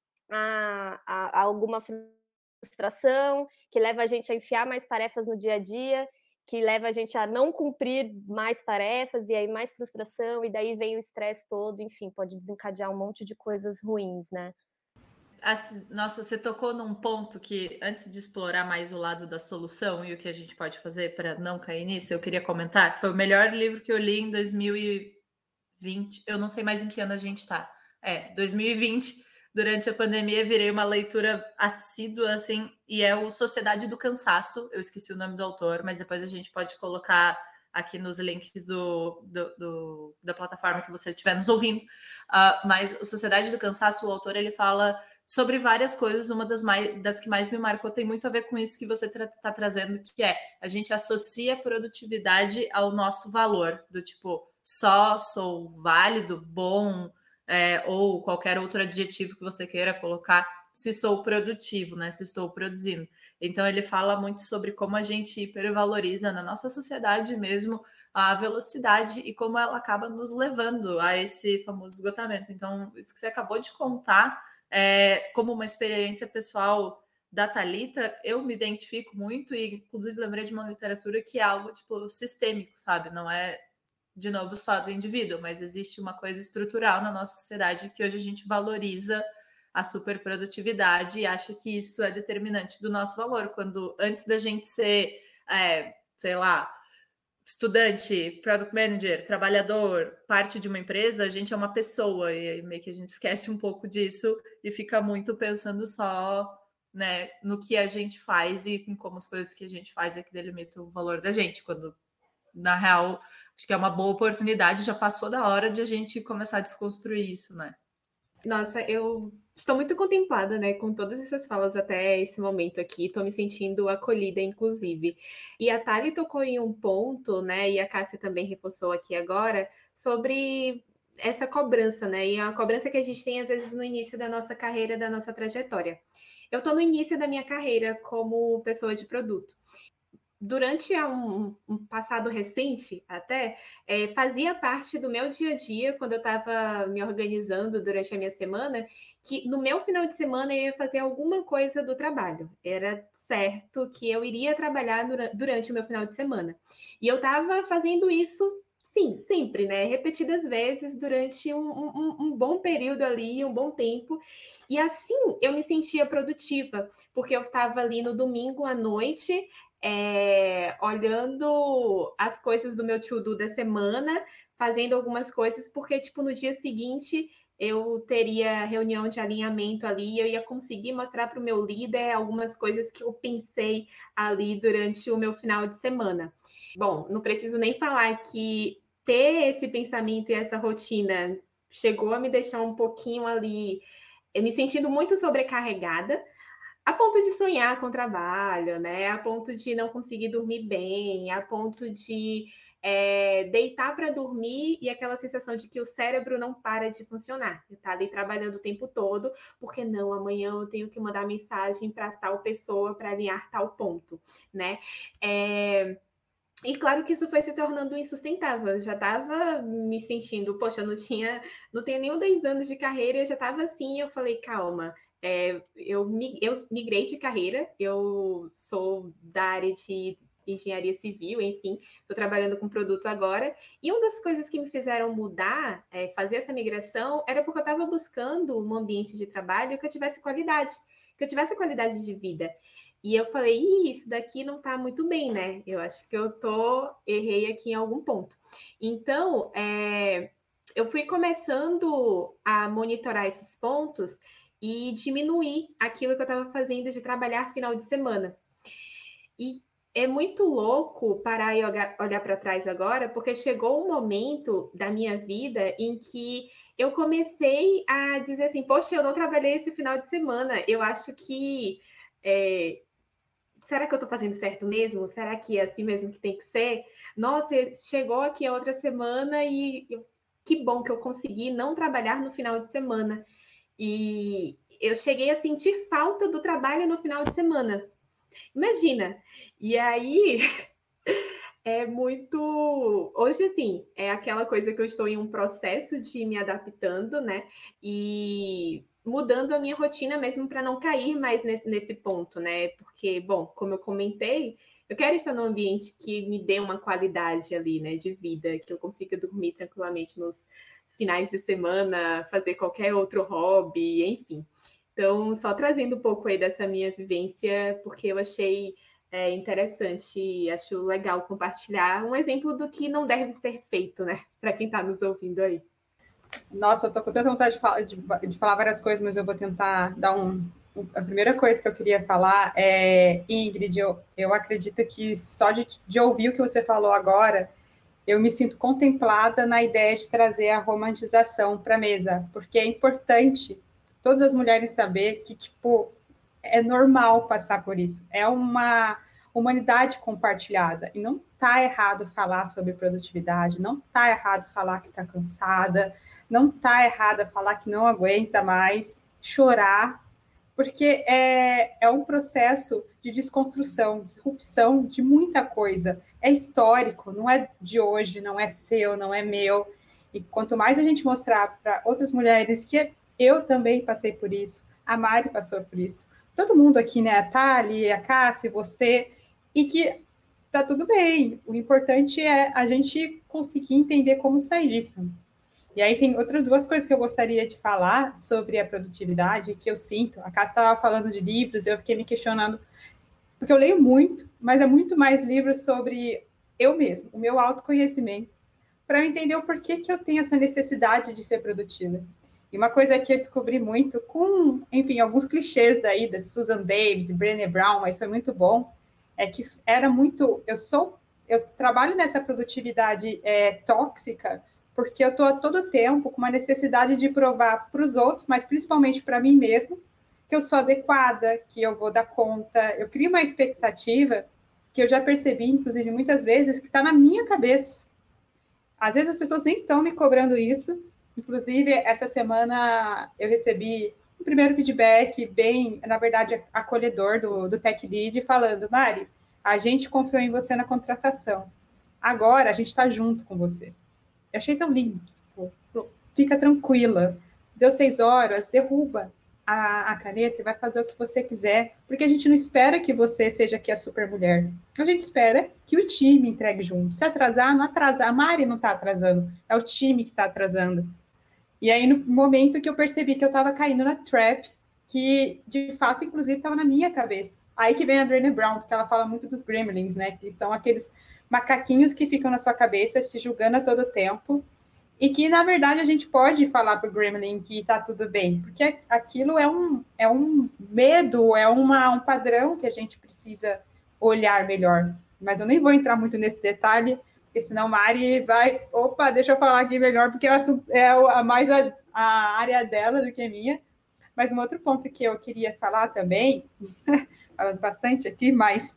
Speaker 5: a alguma frustração, que leva a gente a enfiar mais tarefas no dia a dia, que leva a gente a não cumprir mais tarefas, e aí mais frustração, e daí vem o estresse todo, enfim, pode desencadear um monte de coisas ruins, né?
Speaker 4: Nossa, você tocou num ponto que, antes de explorar mais o lado da solução e o que a gente pode fazer para não cair nisso, eu queria comentar que foi o melhor livro que eu li em 2020. Eu não sei mais em que ano a gente está. 2020, durante a pandemia, virei uma leitura assídua, assim, e é o Sociedade do Cansaço. Eu esqueci o nome do autor, mas depois a gente pode colocar aqui nos links da plataforma que você estiver nos ouvindo. Mas o Sociedade do Cansaço, o autor, ele fala sobre várias coisas. Uma das que mais me marcou tem muito a ver com isso que você está trazendo, que a gente associa a produtividade ao nosso valor, do tipo, só sou válido, bom, ou qualquer outro adjetivo que você queira colocar, se sou produtivo, né? Se estou produzindo. Então, ele fala muito sobre como a gente hipervaloriza na nossa sociedade mesmo a velocidade e como ela acaba nos levando a esse famoso esgotamento. Então, isso que você acabou de contar, como uma experiência pessoal da Thalita, eu me identifico muito e, inclusive, lembrei de uma literatura que é algo, tipo, sistêmico, sabe? Não é, de novo, só do indivíduo, mas existe uma coisa estrutural na nossa sociedade que hoje a gente valoriza a superprodutividade e acha que isso é determinante do nosso valor, quando antes da gente ser, sei lá, estudante, product manager, trabalhador, parte de uma empresa, a gente é uma pessoa, e aí meio que a gente esquece um pouco disso e fica muito pensando só, né, no que a gente faz e em como as coisas que a gente faz é que delimitam o valor da gente, quando, na real, acho que é uma boa oportunidade, já passou da hora de a gente começar a desconstruir isso, né?
Speaker 2: Nossa, eu estou muito contemplada, né, com todas essas falas até esse momento aqui, estou me sentindo acolhida, inclusive. E a Thali tocou em um ponto, né, e a Cássia também reforçou aqui agora, sobre essa cobrança, né, e a cobrança que a gente tem, às vezes, no início da nossa carreira, da nossa trajetória. Eu estou no início da minha carreira como pessoa de produto. Durante um passado recente, até, fazia parte do meu dia a dia, quando eu estava me organizando durante a minha semana, que no meu final de semana eu ia fazer alguma coisa do trabalho. Era certo que eu iria trabalhar durante o meu final de semana. E eu estava fazendo isso, sim, sempre, né? Repetidas vezes durante um bom período ali, um bom tempo. E assim eu me sentia produtiva, porque eu estava ali no domingo à noite, olhando as coisas do meu to-do da semana, fazendo algumas coisas, porque, tipo, no dia seguinte eu teria reunião de alinhamento ali, eu ia conseguir mostrar para o meu líder algumas coisas que eu pensei ali durante o meu final de semana. Bom, não preciso nem falar que ter esse pensamento e essa rotina chegou a me deixar um pouquinho ali, me sentindo muito sobrecarregada, a ponto de sonhar com trabalho, né? A ponto de não conseguir dormir bem, a ponto de deitar para dormir e aquela sensação de que o cérebro não para de funcionar. Está ali trabalhando o tempo todo, porque não, amanhã eu tenho que mandar mensagem para tal pessoa para alinhar tal ponto, né? E claro que isso foi se tornando insustentável. Eu já estava me sentindo, poxa, eu não tenho nem 10 anos de carreira, eu já estava assim, eu falei, calma. Eu migrei de carreira, eu sou da área de engenharia civil, enfim, estou trabalhando com produto agora, e uma das coisas que me fizeram mudar, fazer essa migração, era porque eu estava buscando um ambiente de trabalho que eu tivesse qualidade de vida. E eu falei, isso daqui não está muito bem, né? Eu acho que eu errei aqui em algum ponto. Então, eu fui começando a monitorar esses pontos e diminuir aquilo que eu estava fazendo de trabalhar final de semana. E é muito louco parar e olhar para trás agora, porque chegou um momento da minha vida em que eu comecei a dizer assim, poxa, eu não trabalhei esse final de semana, eu acho que... será que eu estou fazendo certo mesmo? Será que é assim mesmo que tem que ser? Nossa, chegou aqui a outra semana e que bom que eu consegui não trabalhar no final de semana. E eu cheguei a sentir falta do trabalho no final de semana. Imagina! E aí, hoje, assim, é aquela coisa que eu estou em um processo de me adaptando, né? E mudando a minha rotina mesmo para não cair mais nesse ponto, né? Porque, bom, como eu comentei, eu quero estar num ambiente que me dê uma qualidade ali, né, de vida, que eu consiga dormir tranquilamente nos finais de semana, fazer qualquer outro hobby, enfim. Então, só trazendo um pouco aí dessa minha vivência, porque eu achei interessante, acho legal compartilhar um exemplo do que não deve ser feito, né, para quem está nos ouvindo aí.
Speaker 1: Nossa, eu tô com tanta vontade de falar várias coisas, mas eu vou tentar dar a primeira coisa que eu queria falar é, Ingrid, eu acredito que só de ouvir o que você falou agora, eu me sinto contemplada na ideia de trazer a romantização para a mesa, porque é importante todas as mulheres saber que, tipo, é normal passar por isso. É uma humanidade compartilhada. E não está errado falar sobre produtividade, não está errado falar que está cansada, não está errado falar que não aguenta mais, chorar, porque é um processo de desconstrução, disrupção de muita coisa. É histórico, não é de hoje, não é seu, não é meu. E quanto mais a gente mostrar para outras mulheres que eu também passei por isso, a Mari passou por isso, todo mundo aqui, né, a Thali, a Cássia, você, e que tá tudo bem. O importante é a gente conseguir entender como sair disso. E aí tem outras duas coisas que eu gostaria de falar sobre a produtividade, que eu sinto. A Cássia estava falando de livros, eu fiquei me questionando, porque eu leio muito, mas é muito mais livros sobre eu mesmo, o meu autoconhecimento, para eu entender o porquê que eu tenho essa necessidade de ser produtiva. E uma coisa que eu descobri muito com, enfim, alguns clichês daí, da Susan Davis, Brené Brown, mas foi muito bom, é que era muito... Eu trabalho nessa produtividade tóxica, porque eu estou a todo tempo com uma necessidade de provar para os outros, mas principalmente para mim mesmo, que eu sou adequada, que eu vou dar conta. Eu crio uma expectativa que eu já percebi, inclusive, muitas vezes, que está na minha cabeça. Às vezes as pessoas nem estão me cobrando isso. Inclusive, essa semana eu recebi um primeiro feedback bem, na verdade, acolhedor do Tech Lead, falando, Mari, a gente confiou em você na contratação. Agora a gente está junto com você. Eu achei tão lindo. Fica tranquila. Deu 6 horas, derruba a caneta e vai fazer o que você quiser. Porque a gente não espera que você seja aqui a super mulher. A gente espera que o time entregue junto. Se atrasar, não atrasar. A Mari não está atrasando. É o time que está atrasando. E aí, no momento que eu percebi que eu estava caindo na trap, que, de fato, inclusive, estava na minha cabeça. Aí que vem a Brené Brown, porque ela fala muito dos gremlins, né? Que são aqueles macaquinhos que ficam na sua cabeça, te julgando a todo tempo, e que, na verdade, a gente pode falar para o gremlin que está tudo bem, porque aquilo é um medo, é um padrão que a gente precisa olhar melhor. Mas eu nem vou entrar muito nesse detalhe, porque senão Mari vai... Opa, deixa eu falar aqui melhor, porque é mais a área dela do que a minha. Mas um outro ponto que eu queria falar também, falando bastante aqui, mas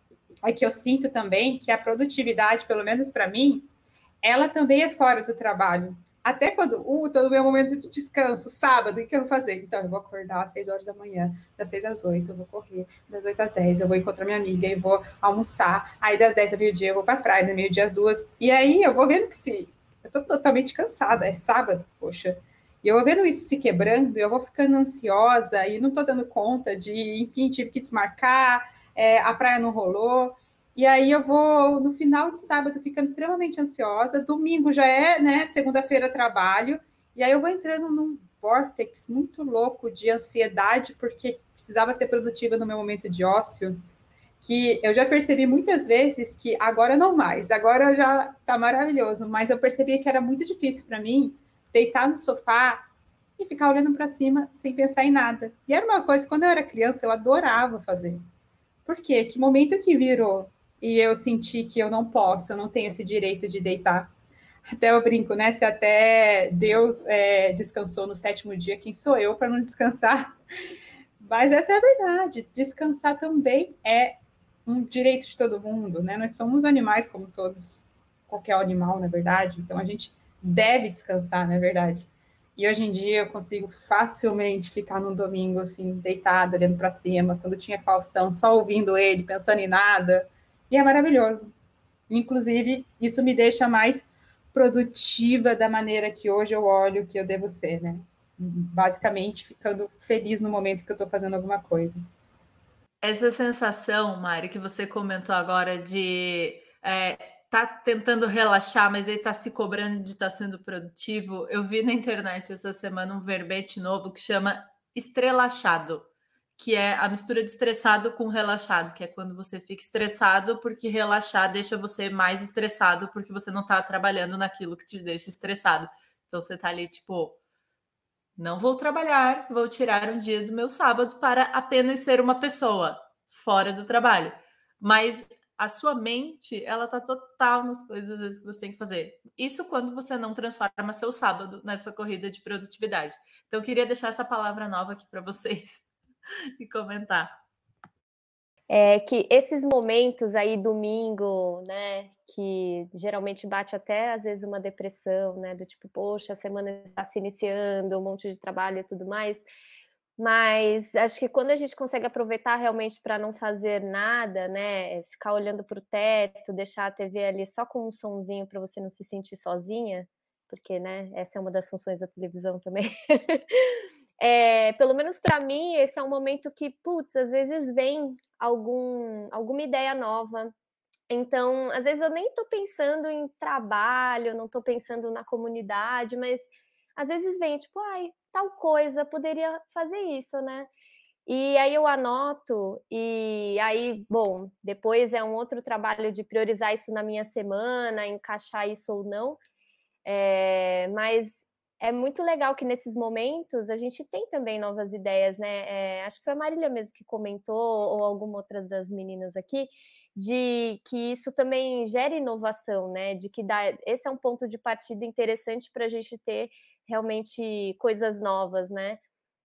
Speaker 1: é que eu sinto também que a produtividade, pelo menos para mim, ela também é fora do trabalho. Até quando estou no meu momento de descanso, sábado, o que eu vou fazer? Então, eu vou acordar às 6 horas da manhã, das 6 às 8, eu vou correr, das 8 às 10, eu vou encontrar minha amiga, eu vou almoçar, aí das 10 ao meio-dia eu vou para a praia, do meio-dia às 2, e aí eu vou vendo que eu estou totalmente cansada, é sábado, poxa, e eu vou vendo isso se quebrando, eu vou ficando ansiosa e não estou dando conta de, enfim, tive que desmarcar, a praia não rolou. E aí eu vou, no final de sábado, ficando extremamente ansiosa. Domingo já é, né? Segunda-feira trabalho. E aí eu vou entrando num vórtex muito louco de ansiedade, porque precisava ser produtiva no meu momento de ócio, que eu já percebi muitas vezes que agora não mais, agora já tá maravilhoso, mas eu percebi que era muito difícil para mim deitar no sofá e ficar olhando para cima sem pensar em nada. E era uma coisa que quando eu era criança eu adorava fazer. Por quê? Que momento que virou e eu senti que eu não posso, eu não tenho esse direito de deitar. Até eu brinco, né? Se até Deus descansou no 7º dia, quem sou eu para não descansar? Mas essa é a verdade. Descansar também é um direito de todo mundo, né? Nós somos animais como todos, qualquer animal, na verdade. Então, a gente deve descansar, na verdade. E hoje em dia eu consigo facilmente ficar num domingo, assim, deitada, olhando para cima, quando tinha Faustão, só ouvindo ele, pensando em nada. E é maravilhoso. Inclusive, isso me deixa mais produtiva da maneira que hoje eu olho que eu devo ser, né? Basicamente, ficando feliz no momento que eu estou fazendo alguma coisa.
Speaker 4: Essa sensação, Mari, que você comentou agora de tá tentando relaxar, mas ele tá se cobrando de estar sendo produtivo. Eu vi na internet essa semana um verbete novo que chama estrelachado, que é a mistura de estressado com relaxado, que é quando você fica estressado porque relaxar deixa você mais estressado porque você não tá trabalhando naquilo que te deixa estressado. Então você tá ali, tipo, não vou trabalhar, vou tirar um dia do meu sábado para apenas ser uma pessoa fora do trabalho. Mas a sua mente, ela tá total nas coisas às vezes que você tem que fazer. Isso quando você não transforma seu sábado nessa corrida de produtividade. Então, eu queria deixar essa palavra nova aqui para vocês e comentar.
Speaker 5: é que esses momentos aí, domingo, né, que geralmente bate até às vezes uma depressão, né, do tipo, poxa, a semana está se iniciando, um monte de trabalho e tudo mais, mas acho que quando a gente consegue aproveitar realmente para não fazer nada, né, ficar olhando para o teto, deixar a TV ali só com um sonzinho para você não se sentir sozinha, porque, né, essa é uma das funções da televisão também. Pelo menos para mim, esse é um momento que, putz, às vezes vem alguma ideia nova. Então, às vezes eu nem estou pensando em trabalho, não estou pensando na comunidade, mas às vezes vem, tipo, ai, tal coisa, poderia fazer isso, né? E aí eu anoto, e aí, bom, depois é um outro trabalho de priorizar isso na minha semana, encaixar isso ou não, mas é muito legal que nesses momentos a gente tem também novas ideias, né? Acho que foi a Marília mesmo que comentou, ou alguma outra das meninas aqui, de que isso também gera inovação, né? De que esse é um ponto de partida interessante para a gente ter realmente coisas novas, né?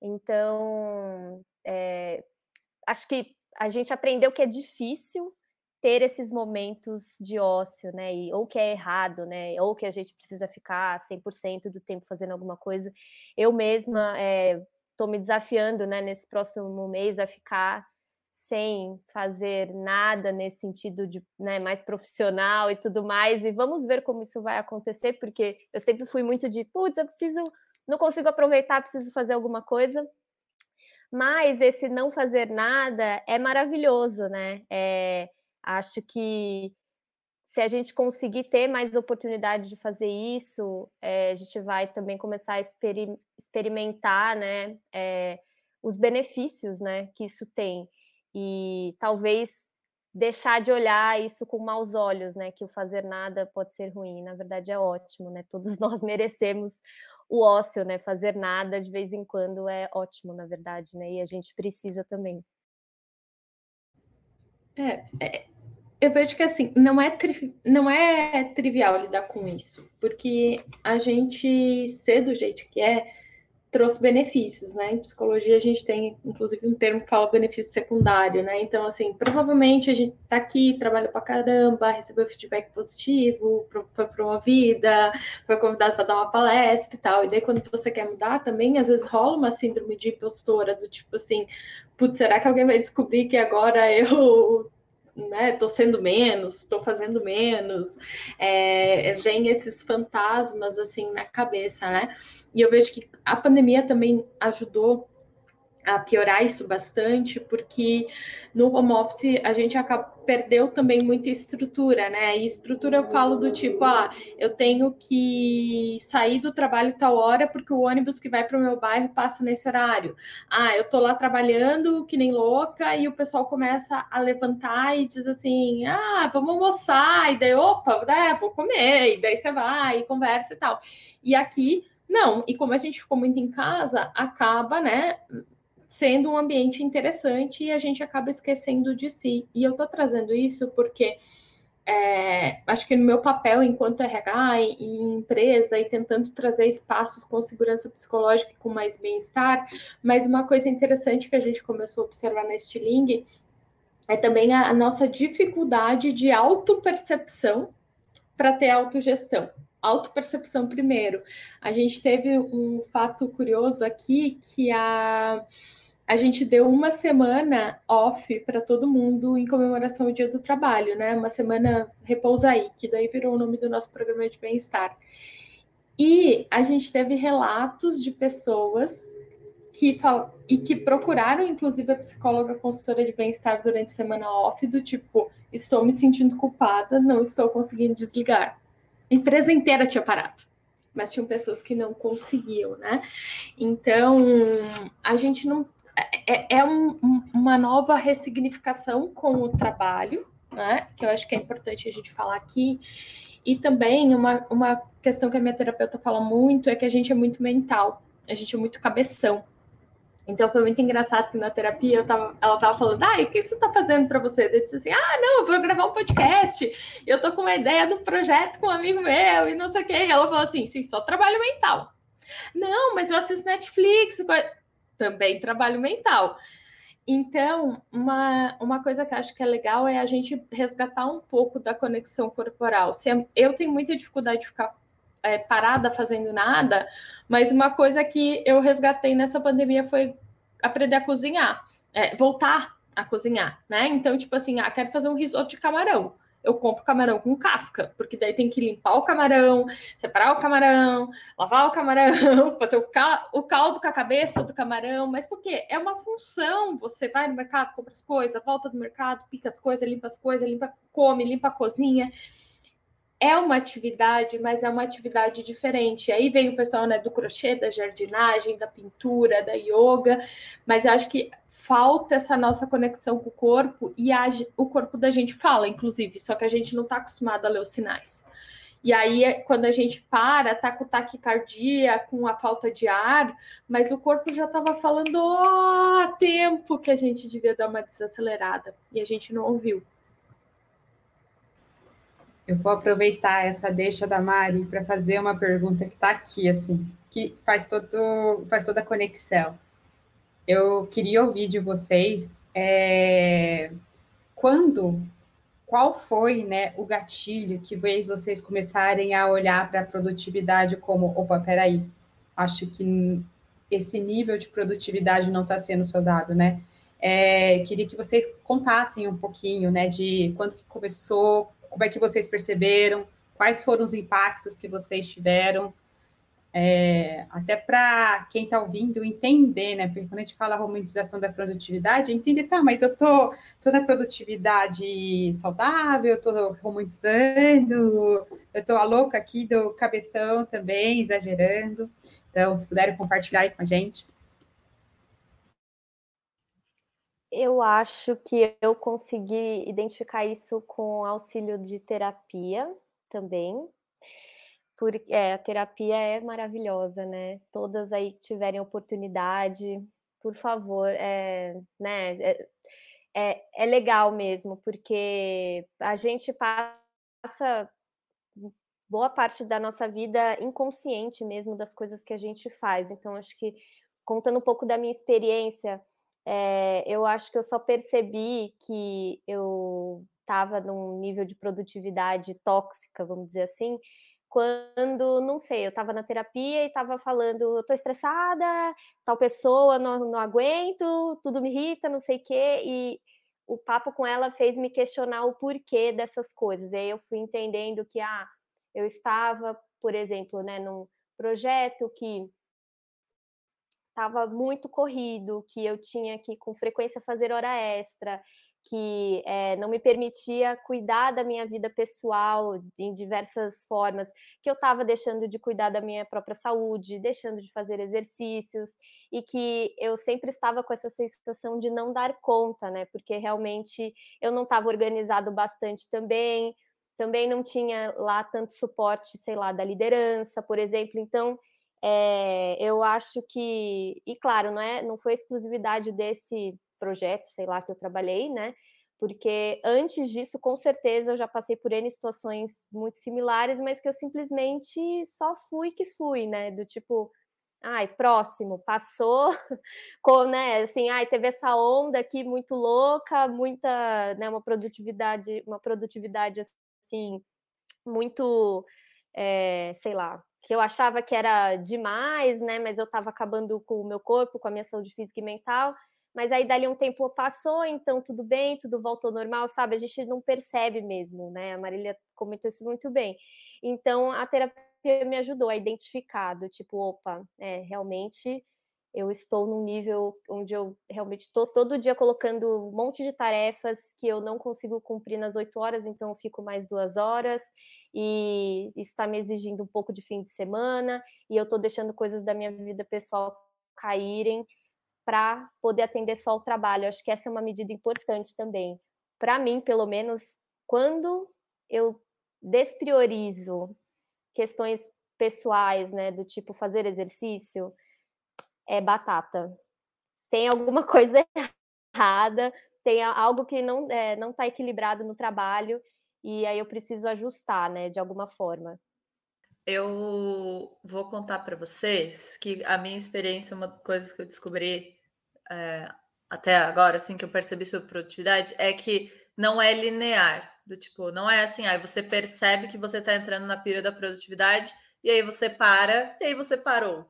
Speaker 5: Então, acho que a gente aprendeu que é difícil ter esses momentos de ócio, né? Ou que é errado, né? Ou que a gente precisa ficar 100% do tempo fazendo alguma coisa. Eu mesma estou me desafiando, né, nesse próximo mês a ficar sem fazer nada nesse sentido de, né, mais profissional e tudo mais. E vamos ver como isso vai acontecer, porque eu sempre fui muito de, putz, não consigo aproveitar, preciso fazer alguma coisa. Mas esse não fazer nada é maravilhoso, né? Acho que se a gente conseguir ter mais oportunidade de fazer isso, a gente vai também começar a experimentar, né, os benefícios, né, que isso tem. E talvez deixar de olhar isso com maus olhos, né, que o fazer nada pode ser ruim. Na verdade é ótimo, né? Todos nós merecemos o ócio, né? Fazer nada de vez em quando é ótimo, na verdade, né? E a gente precisa também.
Speaker 3: Eu vejo que assim, não é trivial lidar com isso, porque a gente ser do jeito que trouxe benefícios, né? Em psicologia a gente tem, inclusive, um termo que fala benefício secundário, né? Então, assim, provavelmente a gente tá aqui, trabalha pra caramba, recebeu feedback positivo, foi promovida, foi convidado para dar uma palestra e tal. E daí, quando você quer mudar também, às vezes rola uma síndrome de impostora, do tipo assim, putz, será que alguém vai descobrir que agora eu... né, tô sendo menos, tô fazendo menos, vem esses fantasmas assim na cabeça, né? E eu vejo que a pandemia também ajudou a piorar isso bastante, porque no home office a gente perdeu também muita estrutura, né? E estrutura eu falo do tipo, eu tenho que sair do trabalho tal hora porque o ônibus que vai para o meu bairro passa nesse horário. Eu tô lá trabalhando que nem louca e o pessoal começa a levantar e diz assim, vamos almoçar, e daí, opa, vou comer, e daí você vai e conversa e tal. E aqui, não, e como a gente ficou muito em casa, acaba, né, sendo um ambiente interessante e a gente acaba esquecendo de si. E eu tô trazendo isso porque acho que no meu papel enquanto RH e empresa e tentando trazer espaços com segurança psicológica e com mais bem-estar, mas uma coisa interessante que a gente começou a observar na Stiling é também a nossa dificuldade de autopercepção para ter autogestão. Autopercepção primeiro. A gente teve um fato curioso aqui que a gente deu uma semana off para todo mundo em comemoração ao Dia do Trabalho, né? Uma semana Repousa Aí, que daí virou o nome do nosso programa de bem-estar. E a gente teve relatos de pessoas que procuraram, inclusive, a psicóloga consultora de bem-estar durante a semana off, do tipo, estou me sentindo culpada, não estou conseguindo desligar. A empresa inteira tinha parado, mas tinham pessoas que não conseguiam, né? Então, a gente não... uma nova ressignificação com o trabalho, né? Que eu acho que é importante a gente falar aqui. E também uma questão que a minha terapeuta fala muito é que a gente é muito mental, a gente é muito cabeção. Então foi muito engraçado que na terapia ela tava falando, o que você tá fazendo para você? Eu disse assim, não, eu vou gravar um podcast, eu tô com uma ideia do projeto com um amigo meu e não sei o quê. E ela falou assim, sim, só trabalho mental. Não, mas eu assisto Netflix, também trabalho mental. Então, uma coisa que eu acho que é legal é a gente resgatar um pouco da conexão corporal. Eu tenho muita dificuldade de ficar parada fazendo nada, mas uma coisa que eu resgatei nessa pandemia foi aprender a cozinhar, voltar a cozinhar, né? Então, tipo assim, quero fazer um risoto de camarão. Eu compro camarão com casca, porque daí tem que limpar o camarão, separar o camarão, lavar o camarão, fazer o caldo com a cabeça do camarão, mas porque é uma função. Você vai no mercado, compra as coisas, volta do mercado, pica as coisas, come, limpa a cozinha. É uma atividade, mas é uma atividade diferente. Aí vem o pessoal, né, do crochê, da jardinagem, da pintura, da yoga, mas eu acho que falta essa nossa conexão com o corpo, e o corpo da gente fala, inclusive, só que a gente não está acostumado a ler os sinais. E aí, quando a gente tá com taquicardia, com a falta de ar, mas o corpo já estava falando há tempo que a gente devia dar uma desacelerada, e a gente não ouviu.
Speaker 1: Eu vou aproveitar essa deixa da Mari para fazer uma pergunta que está aqui, assim, que faz toda a conexão. Eu queria ouvir de vocês qual foi, né, o gatilho que fez vocês começarem a olhar para a produtividade como, opa, peraí, acho que esse nível de produtividade não está sendo saudável, né? Queria que vocês contassem um pouquinho, né, de quando que começou, como é que vocês perceberam, quais foram os impactos que vocês tiveram, até para quem está ouvindo entender, né? Porque quando a gente fala romantização da produtividade, entender, tá, mas eu tô na produtividade saudável, eu tô romantizando, eu tô a louca aqui do cabeção também, exagerando. Então, se puderem compartilhar aí com a gente.
Speaker 5: Eu acho que eu consegui identificar isso com auxílio de terapia também, porque a terapia é maravilhosa, né? Todas aí que tiverem oportunidade, por favor, né? É legal mesmo, porque a gente passa boa parte da nossa vida inconsciente mesmo das coisas que a gente faz. Então, acho que, contando um pouco da minha experiência, eu acho que eu só percebi que eu estava num nível de produtividade tóxica, vamos dizer assim, quando, não sei, eu estava na terapia e estava falando, eu estou estressada, tal pessoa, não aguento, tudo me irrita, não sei o quê, e o papo com ela fez me questionar o porquê dessas coisas. E aí eu fui entendendo que, eu estava, por exemplo, né, num projeto que estava muito corrido, que eu tinha que, com frequência, fazer hora extra, que não me permitia cuidar da minha vida pessoal em diversas formas, que eu estava deixando de cuidar da minha própria saúde, deixando de fazer exercícios, e que eu sempre estava com essa sensação de não dar conta, né? Porque realmente eu não estava organizado bastante também não tinha lá tanto suporte, sei lá, da liderança, por exemplo. Então, eu acho que, e claro, não foi exclusividade desse projeto, sei lá, que eu trabalhei, né? Porque antes disso, com certeza, eu já passei por N situações muito similares, mas que eu simplesmente só fui que fui, né? Do tipo, próximo, passou, né? Assim, teve essa onda aqui muito louca, muita, né? Uma produtividade assim, muito, sei lá, que eu achava que era demais, né? Mas eu estava acabando com o meu corpo, com a minha saúde física e mental. Mas aí dali um tempo passou, então tudo bem, tudo voltou ao normal, sabe? A gente não percebe mesmo, né? A Marília comentou isso muito bem. Então a terapia me ajudou a identificar, do tipo, opa, realmente eu estou num nível onde eu realmente estou todo dia colocando um monte de tarefas que eu não consigo cumprir nas 8 horas, então eu fico mais 2 horas, e isso está me exigindo um pouco de fim de semana, e eu estou deixando coisas da minha vida pessoal caírem para poder atender só o trabalho. Eu acho que essa é uma medida importante também. Para mim, pelo menos, quando eu despriorizo questões pessoais, né, do tipo fazer exercício, é batata. Tem alguma coisa errada, tem algo que não está equilibrado no trabalho, e aí eu preciso ajustar, né, de alguma forma.
Speaker 4: Eu vou contar para vocês que a minha experiência, uma coisa que eu descobri até agora, assim, que eu percebi sobre produtividade, é que não é linear. Do tipo, não é assim, aí você percebe que você está entrando na pira da produtividade e aí você para, e aí você parou.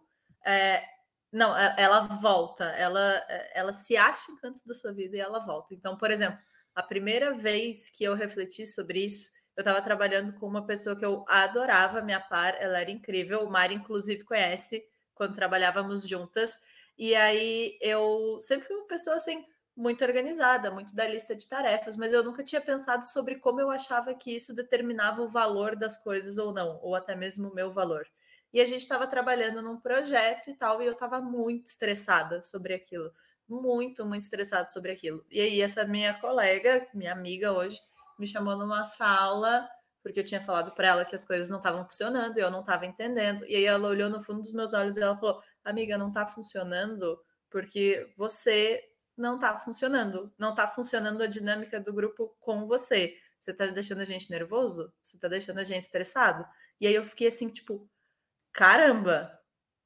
Speaker 4: Não, ela volta, ela se acha em cantos da sua vida e ela volta. Então, por exemplo, a primeira vez que eu refleti sobre isso, eu estava trabalhando com uma pessoa que eu adorava, minha par, ela era incrível, o Mari, inclusive, conhece, quando trabalhávamos juntas, e aí eu sempre fui uma pessoa, assim, muito organizada, muito da lista de tarefas, mas eu nunca tinha pensado sobre como eu achava que isso determinava o valor das coisas ou não, ou até mesmo o meu valor. E a gente estava trabalhando num projeto e tal, e eu estava muito estressada sobre aquilo. Muito, muito estressada sobre aquilo. E aí, essa minha colega, minha amiga hoje, me chamou numa sala, porque eu tinha falado para ela que as coisas não estavam funcionando e eu não estava entendendo. E aí, ela olhou no fundo dos meus olhos e ela falou: amiga, não está funcionando porque você não está funcionando. Não está funcionando a dinâmica do grupo com você. Você está deixando a gente nervoso? Você está deixando a gente estressado? E aí, eu fiquei assim, tipo, caramba,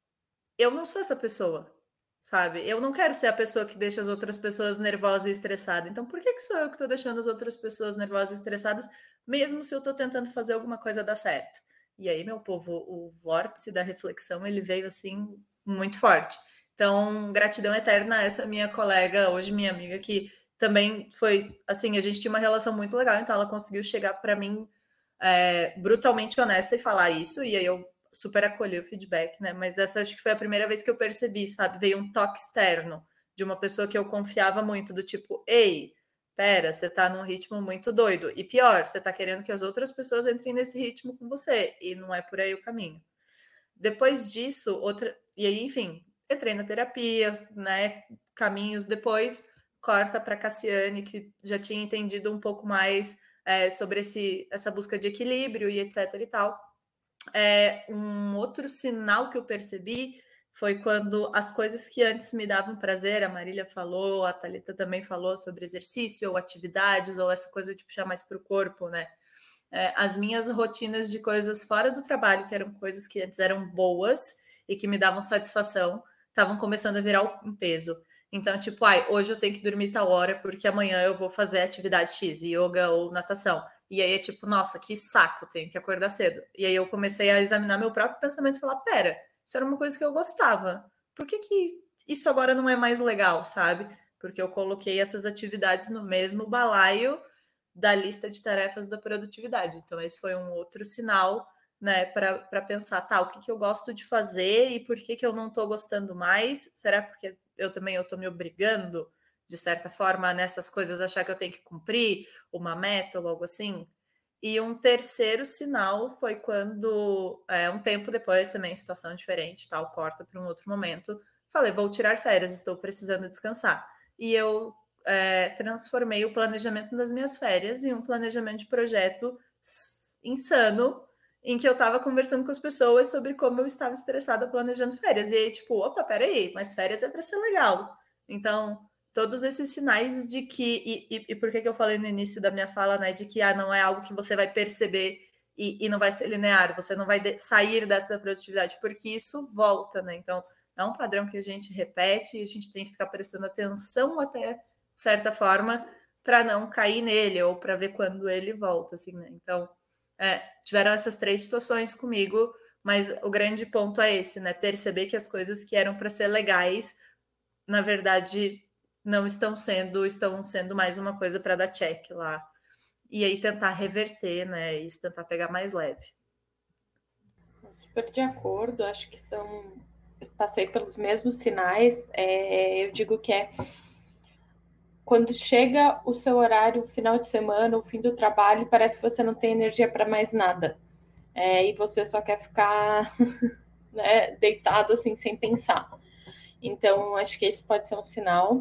Speaker 4: eu não sou essa pessoa, sabe? Eu não quero ser a pessoa que deixa as outras pessoas nervosas e estressadas. Então, por que sou eu que estou deixando as outras pessoas nervosas e estressadas, mesmo se eu estou tentando fazer alguma coisa dar certo? E aí, meu povo, o vórtice da reflexão, ele veio, assim, muito forte. Então, gratidão eterna a essa minha colega, hoje minha amiga, que também foi, assim, a gente tinha uma relação muito legal, então ela conseguiu chegar para mim brutalmente honesta e falar isso, e aí eu super acolhi o feedback, né? Mas essa acho que foi a primeira vez que eu percebi, sabe? Veio um toque externo de uma pessoa que eu confiava muito, do tipo, ei, pera, você tá num ritmo muito doido. E pior, você tá querendo que as outras pessoas entrem nesse ritmo com você, e não é por aí o caminho. Depois disso, e aí, enfim, entrei na terapia, né? Caminhos depois, corta para Cassiane, que já tinha entendido um pouco mais sobre essa busca de equilíbrio e etc e tal. Um outro sinal que eu percebi foi quando as coisas que antes me davam prazer, a Marília falou, a Thalita também falou sobre exercício ou atividades, ou essa coisa de puxar mais para o corpo, né? As minhas rotinas de coisas fora do trabalho, que eram coisas que antes eram boas e que me davam satisfação, estavam começando a virar um peso. Então, tipo, hoje eu tenho que dormir tal hora porque amanhã eu vou fazer atividade X, yoga ou natação. E aí é tipo, nossa, que saco, tenho que acordar cedo. E aí eu comecei a examinar meu próprio pensamento e falar, pera, isso era uma coisa que eu gostava. Por que isso agora não é mais legal, sabe? Porque eu coloquei essas atividades no mesmo balaio da lista de tarefas da produtividade. Então, esse foi um outro sinal, né, para pensar, tá, o que eu gosto de fazer e por que eu não estou gostando mais? Será porque eu estou me obrigando, de certa forma, nessas coisas, achar que eu tenho que cumprir uma meta ou algo assim? E um terceiro sinal foi quando, um tempo depois, também situação diferente, tal, corta para um outro momento, falei, vou tirar férias, estou precisando descansar. E eu transformei o planejamento das minhas férias em um planejamento de projeto insano, em que eu estava conversando com as pessoas sobre como eu estava estressada planejando férias. E aí, tipo, opa, peraí, mas férias é para ser legal. Então, todos esses sinais de que... E por que eu falei no início da minha fala, né? De que não é algo que você vai perceber e não vai ser linear, você não vai sair dessa da produtividade, porque isso volta, né? Então, é um padrão que a gente repete e a gente tem que ficar prestando atenção até, de certa forma, para não cair nele ou para ver quando ele volta, assim, né? Então, tiveram essas 3 situações comigo, mas o grande ponto é esse, né? Perceber que as coisas que eram para ser legais, na verdade, não estão sendo mais uma coisa para dar check lá. E aí tentar reverter, né? Isso, tentar pegar mais leve.
Speaker 3: Super de acordo, acho que eu passei pelos mesmos sinais. Eu digo que quando chega o seu horário, o final de semana, o fim do trabalho, parece que você não tem energia para mais nada. E você só quer ficar né, deitado assim, sem pensar. Então, acho que esse pode ser um sinal.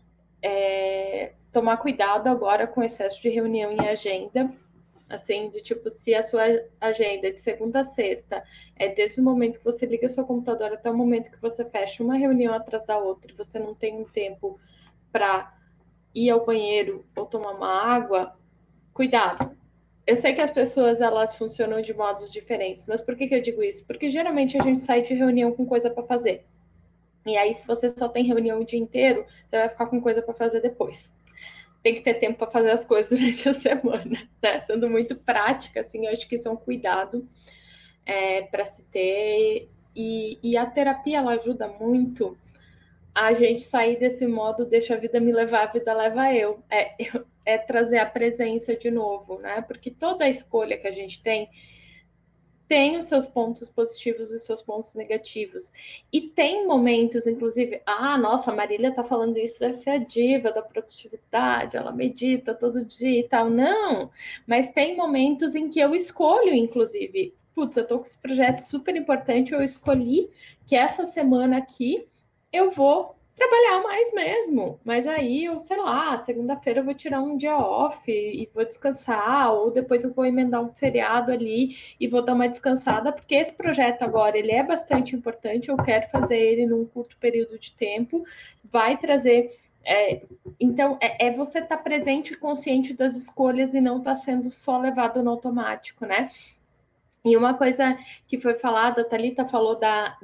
Speaker 3: Tomar cuidado agora com excesso de reunião em agenda. Assim, de tipo, se a sua agenda é de segunda a sexta, desde o momento que você liga seu computador até o momento que você fecha uma reunião atrás da outra, e você não tem um tempo para ir ao banheiro ou tomar uma água, cuidado. Eu sei que as pessoas, elas funcionam de modos diferentes, mas por que eu digo isso? Porque geralmente a gente sai de reunião com coisa para fazer. E aí, se você só tem reunião o dia inteiro, você vai ficar com coisa para fazer depois. Tem que ter tempo para fazer as coisas durante a semana, né? Sendo muito prática, assim, eu acho que isso é um cuidado para se ter. E a terapia, ela ajuda muito a gente sair desse modo, deixa a vida me levar, a vida leva eu. É trazer a presença de novo, né? Porque toda escolha que a gente tem os seus pontos positivos e os seus pontos negativos. E tem momentos, inclusive, nossa, a Marília tá falando isso, deve ser a diva da produtividade, ela medita todo dia e tal. Não, mas tem momentos em que eu escolho, inclusive, putz, eu tô com esse projeto super importante, eu escolhi que essa semana aqui eu vou trabalhar mais mesmo, mas aí eu, sei lá, segunda-feira eu vou tirar um dia off e vou descansar, ou depois eu vou emendar um feriado ali e vou dar uma descansada, porque esse projeto agora, ele é bastante importante, eu quero fazer ele num curto período de tempo, vai trazer... Então, você estar presente e consciente das escolhas e não estar sendo só levado no automático, né? E uma coisa que foi falada, a Thalita falou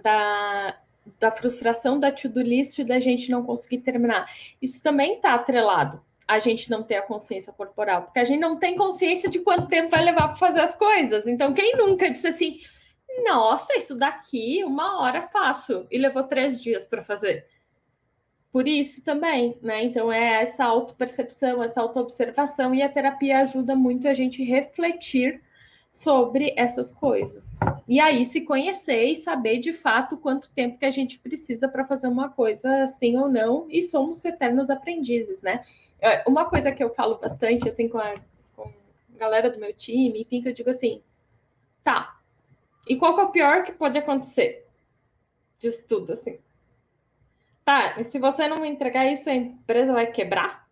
Speaker 3: da frustração da to-do list da gente não conseguir terminar. Isso também está atrelado a gente não ter a consciência corporal, porque a gente não tem consciência de quanto tempo vai levar para fazer as coisas. Então, quem nunca disse assim, nossa, isso daqui 1 hora faço, e levou 3 dias para fazer? Por isso também, né? Então, é essa autopercepção, essa autoobservação, e a terapia ajuda muito a gente refletir sobre essas coisas. E aí se conhecer e saber de fato quanto tempo que a gente precisa para fazer uma coisa assim ou não, e somos eternos aprendizes, né? Uma coisa que eu falo bastante assim com a galera do meu time, enfim, que eu digo assim, tá, e qual que é o pior que pode acontecer disso tudo, assim? Tá, e se você não me entregar isso, a empresa vai quebrar?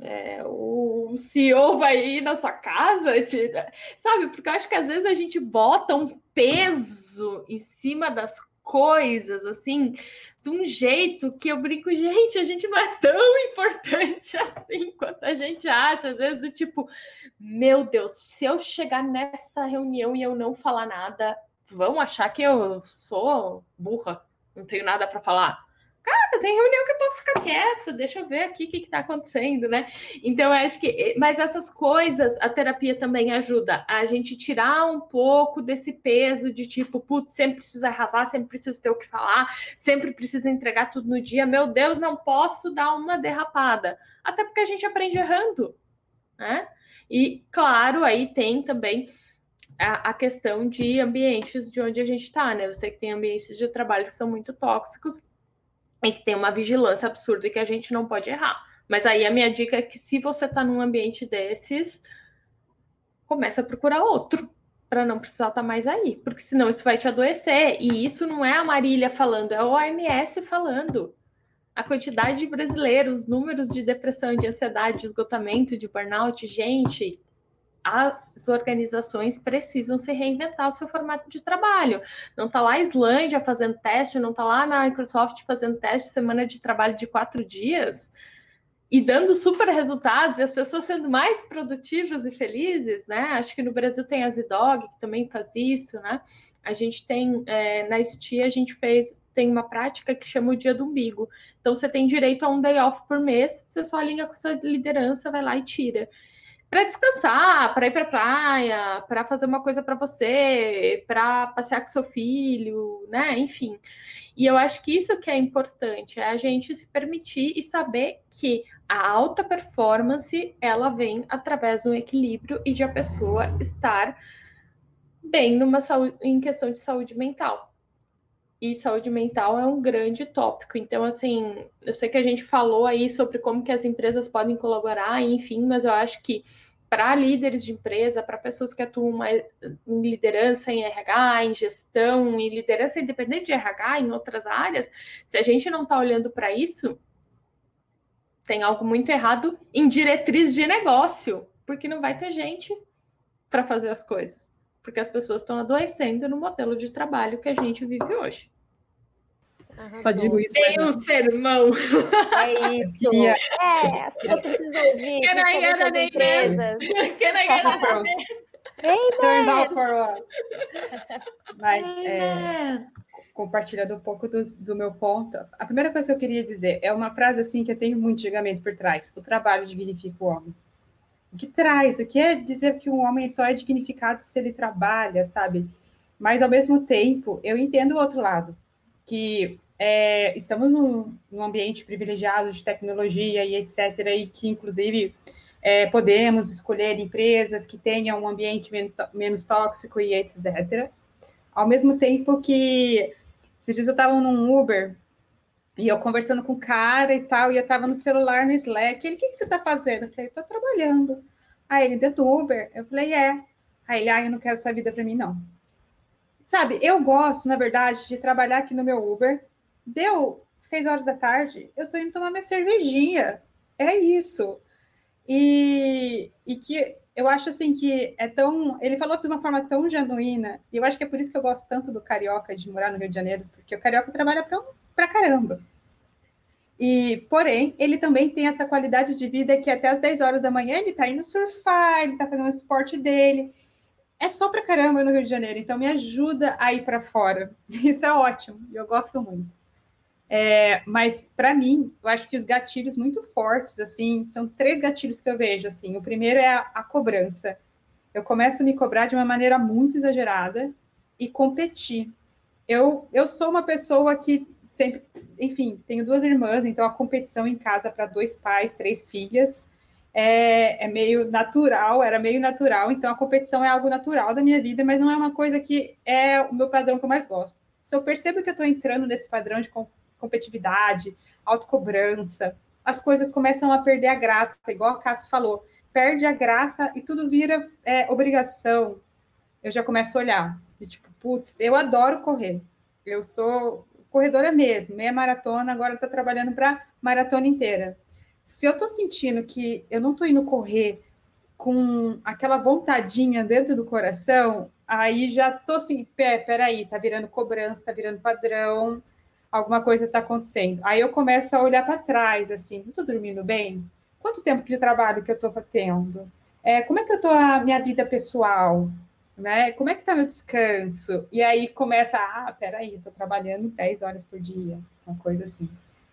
Speaker 3: O CEO vai ir na sua casa, sabe? Porque eu acho que às vezes a gente bota um peso em cima das coisas, assim, de um jeito que eu brinco, gente, a gente não é tão importante assim quanto a gente acha, às vezes do tipo, meu Deus, se eu chegar nessa reunião e eu não falar nada, vão achar que eu sou burra, não tenho nada para falar. Cara, tem reunião que eu posso ficar quieta, deixa eu ver aqui o que está acontecendo, né? Então, eu acho que... Mas essas coisas, a terapia também ajuda a gente tirar um pouco desse peso de tipo, putz, sempre preciso arrasar, sempre preciso ter o que falar, sempre preciso entregar tudo no dia. Meu Deus, não posso dar uma derrapada. Até porque a gente aprende errando, né? E, claro, aí tem também a questão de ambientes de onde a gente está, né? Eu sei que tem ambientes de trabalho que são muito tóxicos, e que tem uma vigilância absurda e que a gente não pode errar. Mas aí a minha dica é que se você está num ambiente desses, começa a procurar outro, para não precisar estar mais aí, porque senão isso vai te adoecer. E isso não é a Marília falando, é o OMS falando. A quantidade de brasileiros, números de depressão, de ansiedade, de esgotamento, de burnout, gente... As organizações precisam se reinventar o seu formato de trabalho. Não está lá a Islândia fazendo teste, não está lá a Microsoft fazendo teste, semana de trabalho de 4 dias, e dando super resultados, e as pessoas sendo mais produtivas e felizes, né? Acho que no Brasil tem a Zidog, que também faz isso, né? A gente tem, na STI, a gente tem uma prática que chama o dia do umbigo. Então, você tem direito a um day off por mês, você só alinha com a sua liderança, vai lá e tira. Para descansar, para ir para a praia, para fazer uma coisa para você, para passear com seu filho, né? Enfim. E eu acho que isso que é importante, é a gente se permitir e saber que a alta performance, ela vem através do equilíbrio e de a pessoa estar bem em questão de saúde mental. E saúde mental é um grande tópico. Então, assim, eu sei que a gente falou aí sobre como que as empresas podem colaborar, enfim, mas eu acho que para líderes de empresa, para pessoas que atuam em liderança em RH, em gestão, em liderança independente de RH, em outras áreas, se a gente não está olhando para isso, tem algo muito errado em diretriz de negócio, porque não vai ter gente para fazer as coisas. Porque as pessoas estão adoecendo no modelo de trabalho que a gente vive hoje.
Speaker 1: Só digo isso.
Speaker 3: Tem um sermão.
Speaker 5: É isso. As pessoas precisam ouvir. Principalmente as empresas.
Speaker 1: Turned out for what? Mas, compartilhando um pouco do meu ponto. A primeira coisa que eu queria dizer é uma frase assim que eu tenho muito julgamento por trás. O trabalho dignifica o homem. O que traz? O que é dizer que um homem só é dignificado se ele trabalha, sabe? Mas, ao mesmo tempo, eu entendo o outro lado, que estamos num ambiente privilegiado de tecnologia e etc., e que, inclusive, podemos escolher empresas que tenham um ambiente menos tóxico e etc. Ao mesmo tempo que, esses dias eu estava num Uber, e eu conversando com o cara e tal, e eu estava no celular, no Slack. Ele, o que você está fazendo? Eu falei, estou trabalhando. Aí ele, dentro do Uber? Eu falei, é. Aí ele, eu não quero essa vida para mim, não. Sabe, eu gosto, na verdade, de trabalhar aqui no meu Uber. Deu 6 horas da tarde, eu estou indo tomar minha cervejinha. É isso. E que eu acho assim que é tão... Ele falou de uma forma tão genuína, e eu acho que é por isso que eu gosto tanto do carioca, de morar no Rio de Janeiro, porque o carioca trabalha pra caramba. E, porém, ele também tem essa qualidade de vida que até as 10 horas da manhã ele tá indo surfar, ele tá fazendo o esporte dele. É só pra caramba no Rio de Janeiro, então me ajuda a ir para fora. Isso é ótimo, eu gosto muito. Mas, para mim, eu acho que os gatilhos muito fortes, assim, são 3 gatilhos que eu vejo, assim. O primeiro é a cobrança. Eu começo a me cobrar de uma maneira muito exagerada e competir. Eu sou uma pessoa que sempre, enfim, tenho 2 irmãs, então a competição em casa para 2 pais, 3 filhas é meio natural, era meio natural, então a competição é algo natural da minha vida, mas não é uma coisa que é o meu padrão que eu mais gosto. Se eu percebo que eu estou entrando nesse padrão de competitividade, autocobrança, as coisas começam a perder a graça, igual a Cássio falou, perde a graça e tudo vira obrigação. Eu já começo a olhar, e tipo, putz, eu adoro correr, eu sou corredora mesmo, meia maratona, agora estou trabalhando para maratona inteira. Se eu estou sentindo que eu não estou indo correr com aquela vontadinha dentro do coração, aí já estou assim, peraí, tá virando cobrança, tá virando padrão, alguma coisa está acontecendo. Aí eu começo a olhar para trás, assim, eu estou dormindo bem? Quanto tempo de trabalho que eu estou tendo? Como é que eu estou a minha vida pessoal? Né? Como é que está meu descanso? E aí começa, peraí, estou trabalhando 10 horas por dia, uma coisa assim.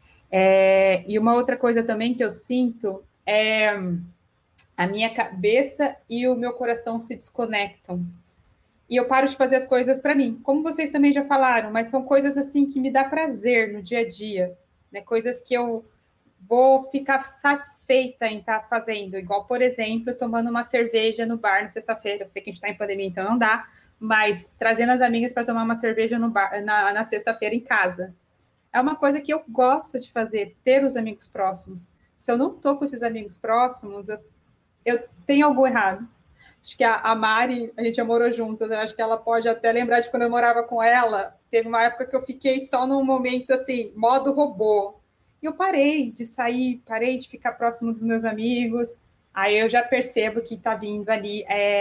Speaker 1: E uma outra coisa também que eu sinto é a minha cabeça e o meu coração se desconectam. E eu paro de fazer as coisas para mim, como vocês também já falaram, mas são coisas assim que me dá prazer no dia a dia, né? Coisas que eu vou ficar satisfeita em estar fazendo, igual, por exemplo, tomando uma cerveja no bar na sexta-feira. Eu sei que a gente está em pandemia, então não dá, mas trazendo as amigas para tomar uma cerveja no bar, na sexta-feira em casa. É uma coisa que eu gosto de fazer, ter os amigos próximos. Se eu não estou com esses amigos próximos, eu tenho algo errado. Acho que a Mari, a gente já morou juntas, eu acho que ela pode até lembrar de quando eu morava com ela. Teve uma época que eu fiquei só num momento assim, modo robô. E eu parei de sair, parei de ficar próximo dos meus amigos. Aí eu já percebo que está vindo ali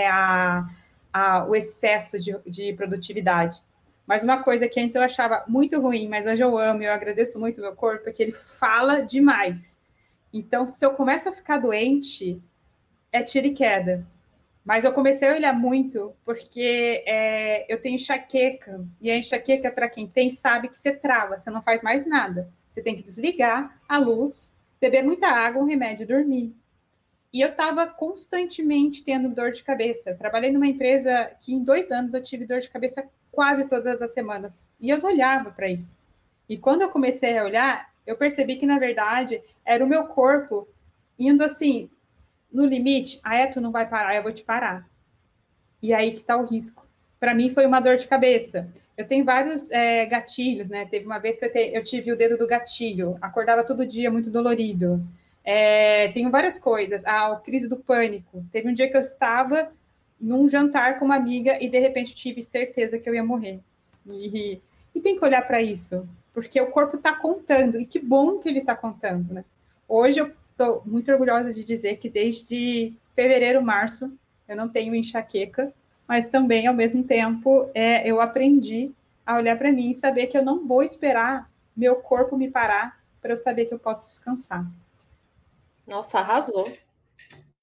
Speaker 1: o excesso de produtividade. Mas uma coisa que antes eu achava muito ruim, mas hoje eu amo, eu agradeço muito o meu corpo, é que ele fala demais. Então, se eu começo a ficar doente, é tiro e queda. Mas eu comecei a olhar muito, porque eu tenho enxaqueca, e a enxaqueca, para quem tem, sabe que você trava, você não faz mais nada. Você tem que desligar a luz, beber muita água, um remédio e dormir. E eu estava constantemente tendo dor de cabeça. Eu trabalhei numa empresa que em 2 anos eu tive dor de cabeça quase todas as semanas. E eu não olhava para isso. E quando eu comecei a olhar, eu percebi que, na verdade, era o meu corpo indo assim, no limite. Tu não vai parar, eu vou te parar. E aí que está o risco. Para mim foi uma dor de cabeça. Eu tenho vários gatilhos, né? Teve uma vez que eu tive o dedo do gatilho. Acordava todo dia muito dolorido. Tenho várias coisas. A crise do pânico. Teve um dia que eu estava num jantar com uma amiga e, de repente, tive certeza que eu ia morrer. E tem que olhar para isso, porque o corpo está contando. E que bom que ele está contando, né? Hoje eu estou muito orgulhosa de dizer que desde fevereiro, março, eu não tenho enxaqueca, mas também, ao mesmo tempo, eu aprendi a olhar para mim e saber que eu não vou esperar meu corpo me parar para eu saber que eu posso descansar.
Speaker 3: Nossa, arrasou.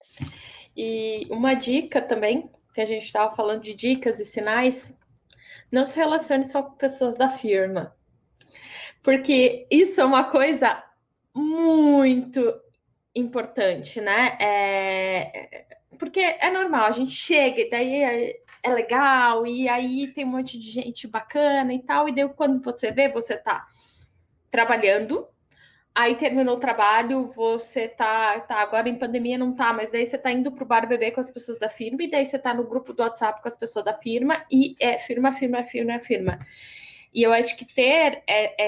Speaker 3: E uma dica também, que a gente estava falando de dicas e sinais, não se relacione só com pessoas da firma. Porque isso é uma coisa muito importante, né? Porque é normal, a gente chega e daí é legal, e aí tem um monte de gente bacana e tal, e daí quando você vê, você tá trabalhando, aí terminou o trabalho, você tá agora em pandemia não tá, mas daí você tá indo pro bar beber com as pessoas da firma, e daí você tá no grupo do WhatsApp com as pessoas da firma, e é firma. E eu acho que ter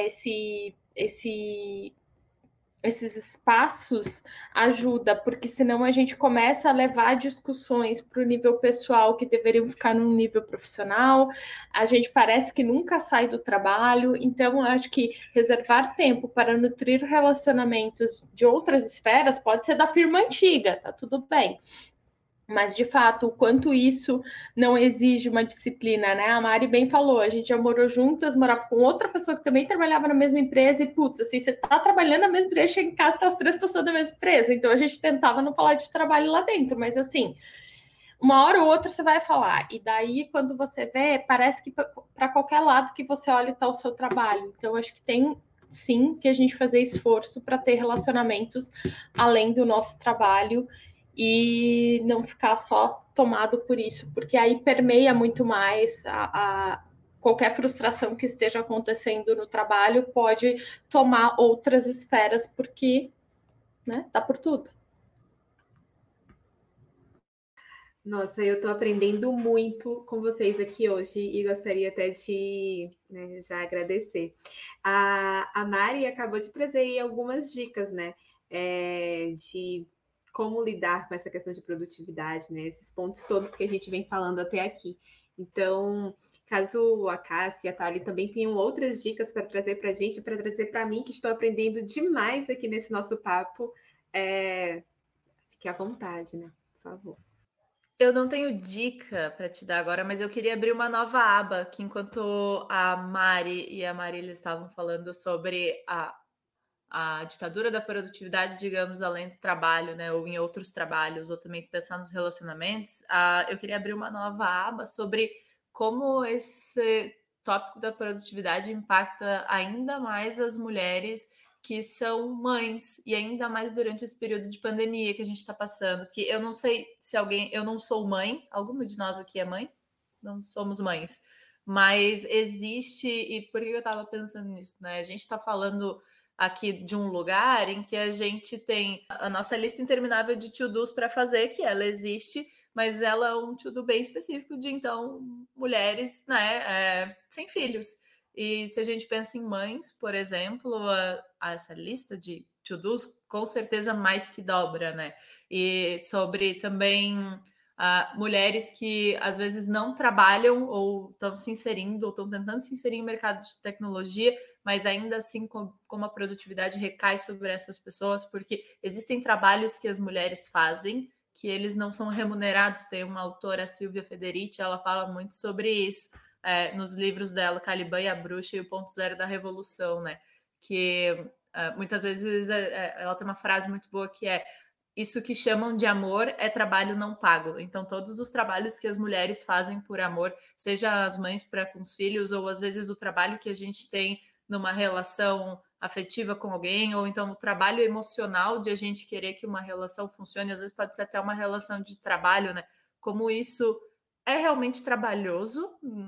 Speaker 3: esses espaços ajuda, porque senão a gente começa a levar discussões para o nível pessoal que deveriam ficar no nível profissional, a gente parece que nunca sai do trabalho, então eu acho que reservar tempo para nutrir relacionamentos de outras esferas pode ser da firma antiga, tá tudo bem. Mas, de fato, o quanto isso não exige uma disciplina, né? A Mari bem falou, a gente já morou juntas, morava com outra pessoa que também trabalhava na mesma empresa e, putz, assim, você tá trabalhando na mesma empresa, chega em casa, tá as 3 pessoas da mesma empresa. Então, a gente tentava não falar de trabalho lá dentro, mas, assim, uma hora ou outra você vai falar. E daí, quando você vê, parece que para qualquer lado que você olha tá o seu trabalho. Então, acho que tem, sim, que a gente fazer esforço para ter relacionamentos além do nosso trabalho e não ficar só tomado por isso, porque aí permeia muito mais qualquer frustração que esteja acontecendo no trabalho pode tomar outras esferas, porque, né, dá por tudo.
Speaker 2: Nossa, eu estou aprendendo muito com vocês aqui hoje e gostaria até de, né, já agradecer. A Mari acabou de trazer aí algumas dicas, né, de como lidar com essa questão de produtividade, né, esses pontos todos que a gente vem falando até aqui. Então, caso a Cássia e a Thali também tenham outras dicas para trazer para a gente, para trazer para mim, que estou aprendendo demais aqui nesse nosso papo, fique à vontade, né, por favor.
Speaker 4: Eu não tenho dica para te dar agora, mas eu queria abrir uma nova aba, que enquanto a Mari e a Marília estavam falando sobre a ditadura da produtividade, digamos, além do trabalho, né, ou em outros trabalhos, ou também pensar nos relacionamentos, eu queria abrir uma nova aba sobre como esse tópico da produtividade impacta ainda mais as mulheres que são mães, e ainda mais durante esse período de pandemia que a gente está passando, porque eu não sei se eu não sou mãe, alguma de nós aqui é mãe? Não somos mães, mas existe, e por que eu estava pensando nisso, né? A gente está falando aqui de um lugar em que a gente tem a nossa lista interminável de to-dos para fazer, que ela existe, mas ela é um to-do bem específico de, então, mulheres, né, sem filhos. E se a gente pensa em mães, por exemplo, essa lista de to-dos, com certeza mais que dobra, né? E sobre também mulheres que às vezes não trabalham ou estão se inserindo ou estão tentando se inserir em mercado de tecnologia, mas ainda assim como a produtividade recai sobre essas pessoas, porque existem trabalhos que as mulheres fazem que eles não são remunerados. Tem uma autora, Silvia Federici, ela fala muito sobre isso nos livros dela, Caliban e a Bruxa e o Ponto Zero da Revolução, né? Que muitas vezes ela tem uma frase muito boa que é: isso que chamam de amor é trabalho não pago. Então, todos os trabalhos que as mulheres fazem por amor, seja as mães para com os filhos, ou às vezes o trabalho que a gente tem numa relação afetiva com alguém, ou então o trabalho emocional de a gente querer que uma relação funcione, às vezes pode ser até uma relação de trabalho, né? Como isso é realmente trabalhoso,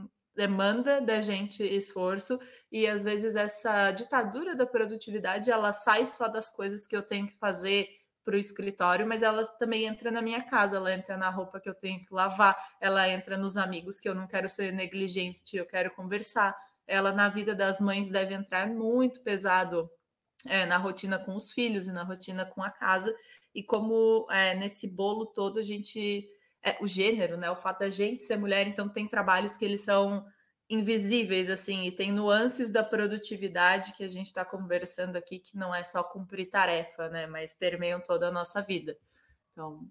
Speaker 4: demanda da gente esforço, e às vezes essa ditadura da produtividade, ela sai só das coisas que eu tenho que fazer para o escritório, mas ela também entra na minha casa, ela entra na roupa que eu tenho que lavar, ela entra nos amigos que eu não quero ser negligente, eu quero conversar. Ela na vida das mães deve entrar muito pesado na rotina com os filhos e na rotina com a casa, e como nesse bolo todo a gente, o gênero, né, o fato da gente ser mulher, então tem trabalhos que eles são invisíveis, assim, e tem nuances da produtividade que a gente está conversando aqui, que não é só cumprir tarefa, né, mas permeiam toda a nossa vida. Então...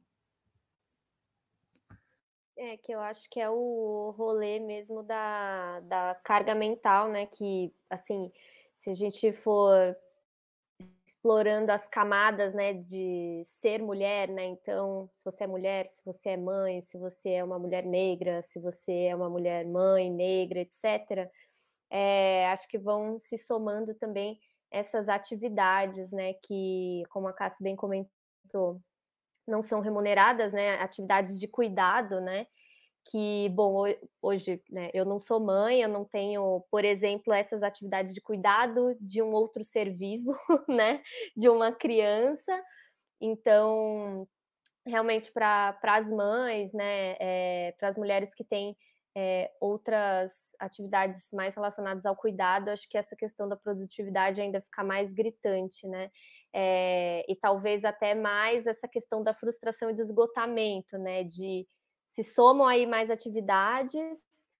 Speaker 5: que eu acho que é o rolê mesmo da carga mental, né, que, assim, se a gente for explorando as camadas, né, de ser mulher, né? Então, se você é mulher, se você é mãe, se você é uma mulher negra, se você é uma mulher mãe negra, etc., acho que vão se somando também essas atividades, né, que, como a Cássia bem comentou, não são remuneradas, né, atividades de cuidado, né, que, bom, hoje, né, eu não sou mãe, eu não tenho, por exemplo, essas atividades de cuidado de um outro ser vivo, né, de uma criança. Então, realmente, para as mães, né, para as mulheres que têm outras atividades mais relacionadas ao cuidado, acho que essa questão da produtividade ainda fica mais gritante, né? E talvez até mais essa questão da frustração e do esgotamento, né? De se somam aí mais atividades,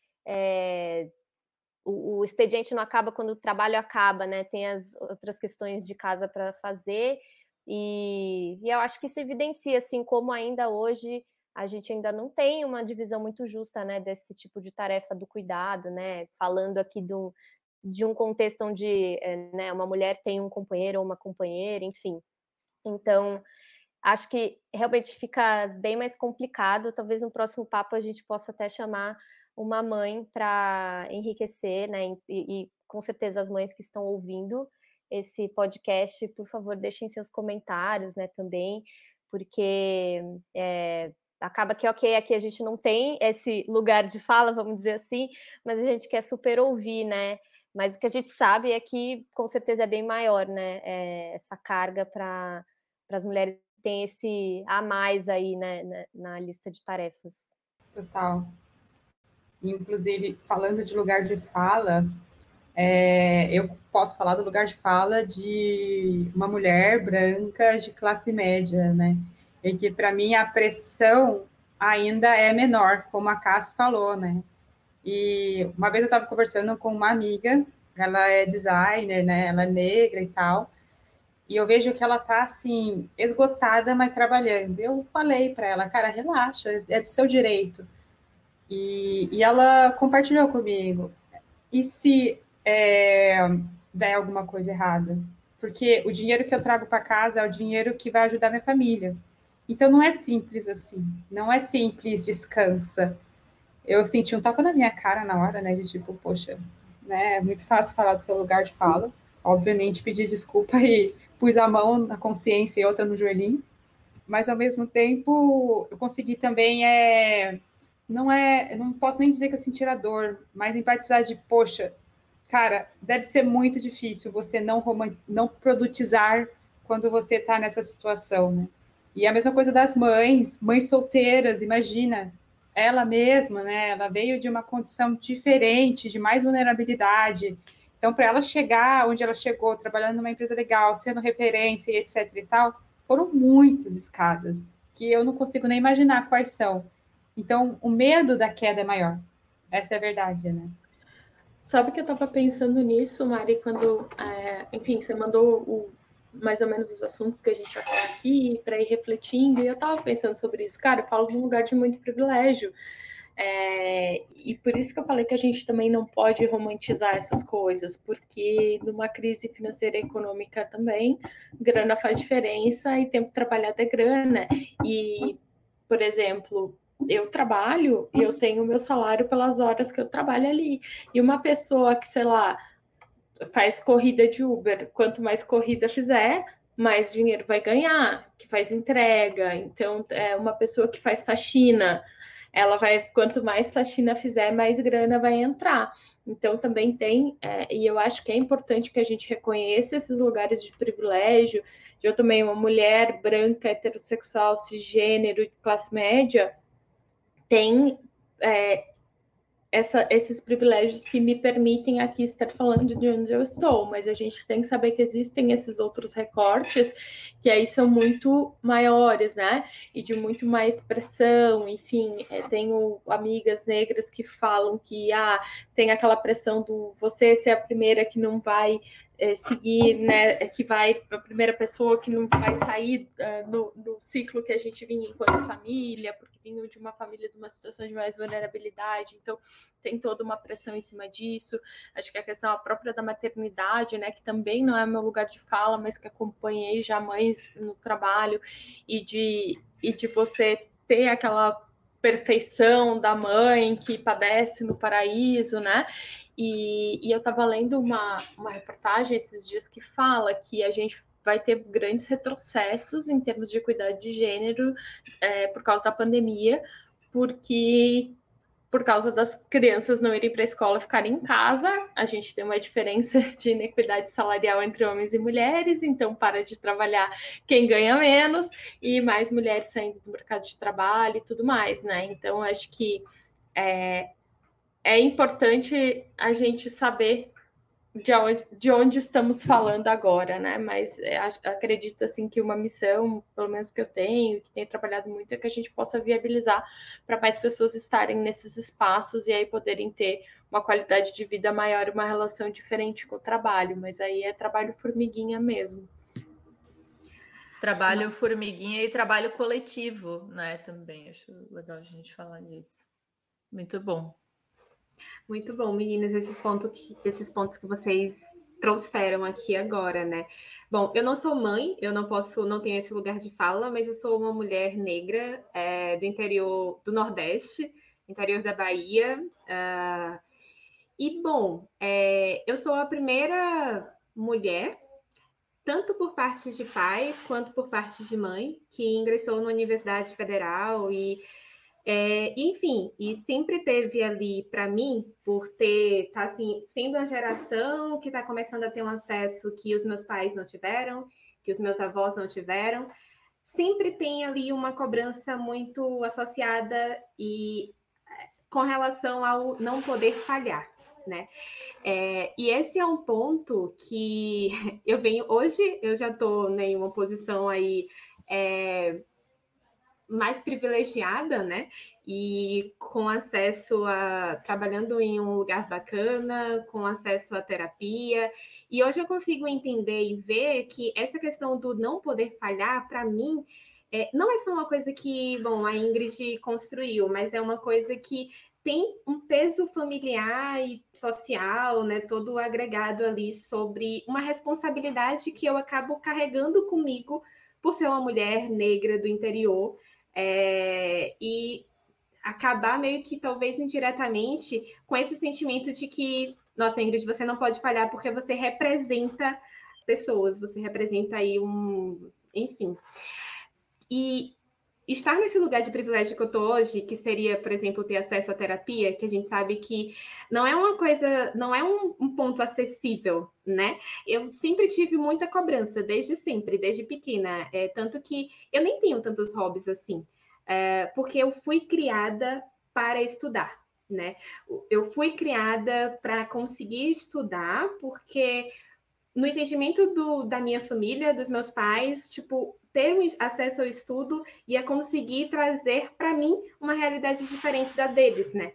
Speaker 5: o expediente não acaba quando o trabalho acaba, né? Tem as outras questões de casa para fazer, e eu acho que se evidencia, assim, como ainda hoje a gente ainda não tem uma divisão muito justa, né, desse tipo de tarefa do cuidado, né? Falando aqui de um contexto onde, né, uma mulher tem um companheiro ou uma companheira, enfim. Então, acho que realmente fica bem mais complicado. Talvez no próximo papo a gente possa até chamar uma mãe para enriquecer, né? E com certeza as mães que estão ouvindo esse podcast, por favor, deixem seus comentários, né, também, porque acaba que, ok, aqui a gente não tem esse lugar de fala, vamos dizer assim, mas a gente quer super ouvir, né? Mas o que a gente sabe é que, com certeza, é bem maior, né? Essa carga para as mulheres tem esse a mais aí, né, na lista de tarefas.
Speaker 1: Total. Inclusive, falando de lugar de fala, eu posso falar do lugar de fala de uma mulher branca de classe média, né? E que, para mim, a pressão ainda é menor, como a Cass falou, né? E uma vez eu estava conversando com uma amiga, ela é designer, né? Ela é negra e tal, e eu vejo que ela tá assim, esgotada, mas trabalhando. Eu falei para ela, cara, relaxa, é do seu direito. E ela compartilhou comigo. E se der alguma coisa errada? Porque o dinheiro que eu trago para casa é o dinheiro que vai ajudar minha família. Então não é simples assim, não é simples, descansa. Eu senti um tapa na minha cara na hora, né, de tipo, poxa, né, é muito fácil falar do seu lugar de fala. Obviamente pedi desculpa e pus a mão na consciência e outra no joelhinho, mas ao mesmo tempo eu consegui também eu não posso nem dizer que eu senti a dor, mas empatizar de, poxa, cara, deve ser muito difícil você não produtizar quando você está nessa situação, né? E a mesma coisa das mães solteiras, imagina, ela mesma, né? Ela veio de uma condição diferente, de mais vulnerabilidade. Então, para ela chegar onde ela chegou, trabalhando numa empresa legal, sendo referência e etc e tal, foram muitas escadas que eu não consigo nem imaginar quais são. Então, o medo da queda é maior. Essa é a verdade, né?
Speaker 3: Sabe que eu estava pensando nisso, Mari, quando, enfim, você mandou mais ou menos os assuntos que a gente vai falar aqui para ir refletindo, e eu estava pensando sobre isso. Cara, eu falo de um lugar de muito privilégio, e por isso que eu falei que a gente também não pode romantizar essas coisas, porque numa crise financeira e econômica também, grana faz diferença e tempo trabalhado é grana. E, por exemplo, eu trabalho e eu tenho o meu salário pelas horas que eu trabalho ali. E uma pessoa que, sei lá, faz corrida de Uber, quanto mais corrida fizer, mais dinheiro vai ganhar, que faz entrega. Então, uma pessoa que faz faxina, ela vai, quanto mais faxina fizer, mais grana vai entrar. Então, também tem, e eu acho que é importante que a gente reconheça esses lugares de privilégio. Eu também, uma mulher branca, heterossexual, cisgênero, de classe média, tem esses privilégios que me permitem aqui estar falando de onde eu estou, mas a gente tem que saber que existem esses outros recortes que aí são muito maiores, né? E de muito mais pressão, enfim, tenho amigas negras que falam que tem aquela pressão do você ser a primeira que não vai seguir, né, que vai a primeira pessoa que não vai sair no ciclo que a gente vinha enquanto família, porque vinham de uma família de uma situação de mais vulnerabilidade, então tem toda uma pressão em cima disso. Acho que a questão própria da maternidade, né, que também não é meu lugar de fala, mas que acompanhei já mães no trabalho, e de você ter aquela perfeição da mãe que padece no paraíso, né? E eu estava lendo uma reportagem esses dias que fala que a gente vai ter grandes retrocessos em termos de equidade de gênero por causa da pandemia, porque por causa das crianças não irem para a escola, ficarem em casa, a gente tem uma diferença de inequidade salarial entre homens e mulheres, então para de trabalhar quem ganha menos, e mais mulheres saindo do mercado de trabalho e tudo mais, né? Então, acho que é importante a gente saber de onde estamos falando agora, né? Mas acredito assim que uma missão, pelo menos que eu tenho, que tenho trabalhado muito, é que a gente possa viabilizar para mais pessoas estarem nesses espaços e aí poderem ter uma qualidade de vida maior, uma relação diferente com o trabalho. Mas aí é trabalho formiguinha mesmo.
Speaker 4: Trabalho formiguinha e trabalho coletivo, né? Também acho legal a gente falar disso. Muito bom.
Speaker 2: Muito bom, meninas, esses pontos que vocês trouxeram aqui agora, né? Bom, eu não sou mãe, eu não tenho esse lugar de fala, mas eu sou uma mulher negra do interior do Nordeste, interior da Bahia. E, bom, eu sou a primeira mulher, tanto por parte de pai quanto por parte de mãe, que ingressou na Universidade Federal enfim, e sempre teve ali para mim, por tá assim, sendo uma geração que está começando a ter um acesso que os meus pais não tiveram, que os meus avós não tiveram, sempre tem ali uma cobrança muito associada com relação ao não poder falhar, né? E esse é um ponto que eu venho hoje, eu já estou em uma posição aí mais privilegiada, né? E com acesso trabalhando em um lugar bacana, com acesso à terapia. E hoje eu consigo entender e ver que essa questão do não poder falhar, para mim, não é só uma coisa que, bom, a Ingrid construiu, mas é uma coisa que tem um peso familiar e social, né, todo agregado ali sobre uma responsabilidade que eu acabo carregando comigo por ser uma mulher negra do interior, e acabar meio que talvez indiretamente com esse sentimento de que, nossa, Ingrid, você não pode falhar porque você representa pessoas, você representa aí enfim. E estar nesse lugar de privilégio que eu tô hoje, que seria, por exemplo, ter acesso à terapia, que a gente sabe que não é uma coisa, não é um ponto acessível, né? Eu sempre tive muita cobrança, desde sempre, desde pequena. Tanto que eu nem tenho tantos hobbies assim, porque eu fui criada para estudar, né? Eu fui criada para conseguir estudar, porque no entendimento da minha família, dos meus pais, tipo, ter acesso ao estudo ia conseguir trazer para mim uma realidade diferente da deles, né?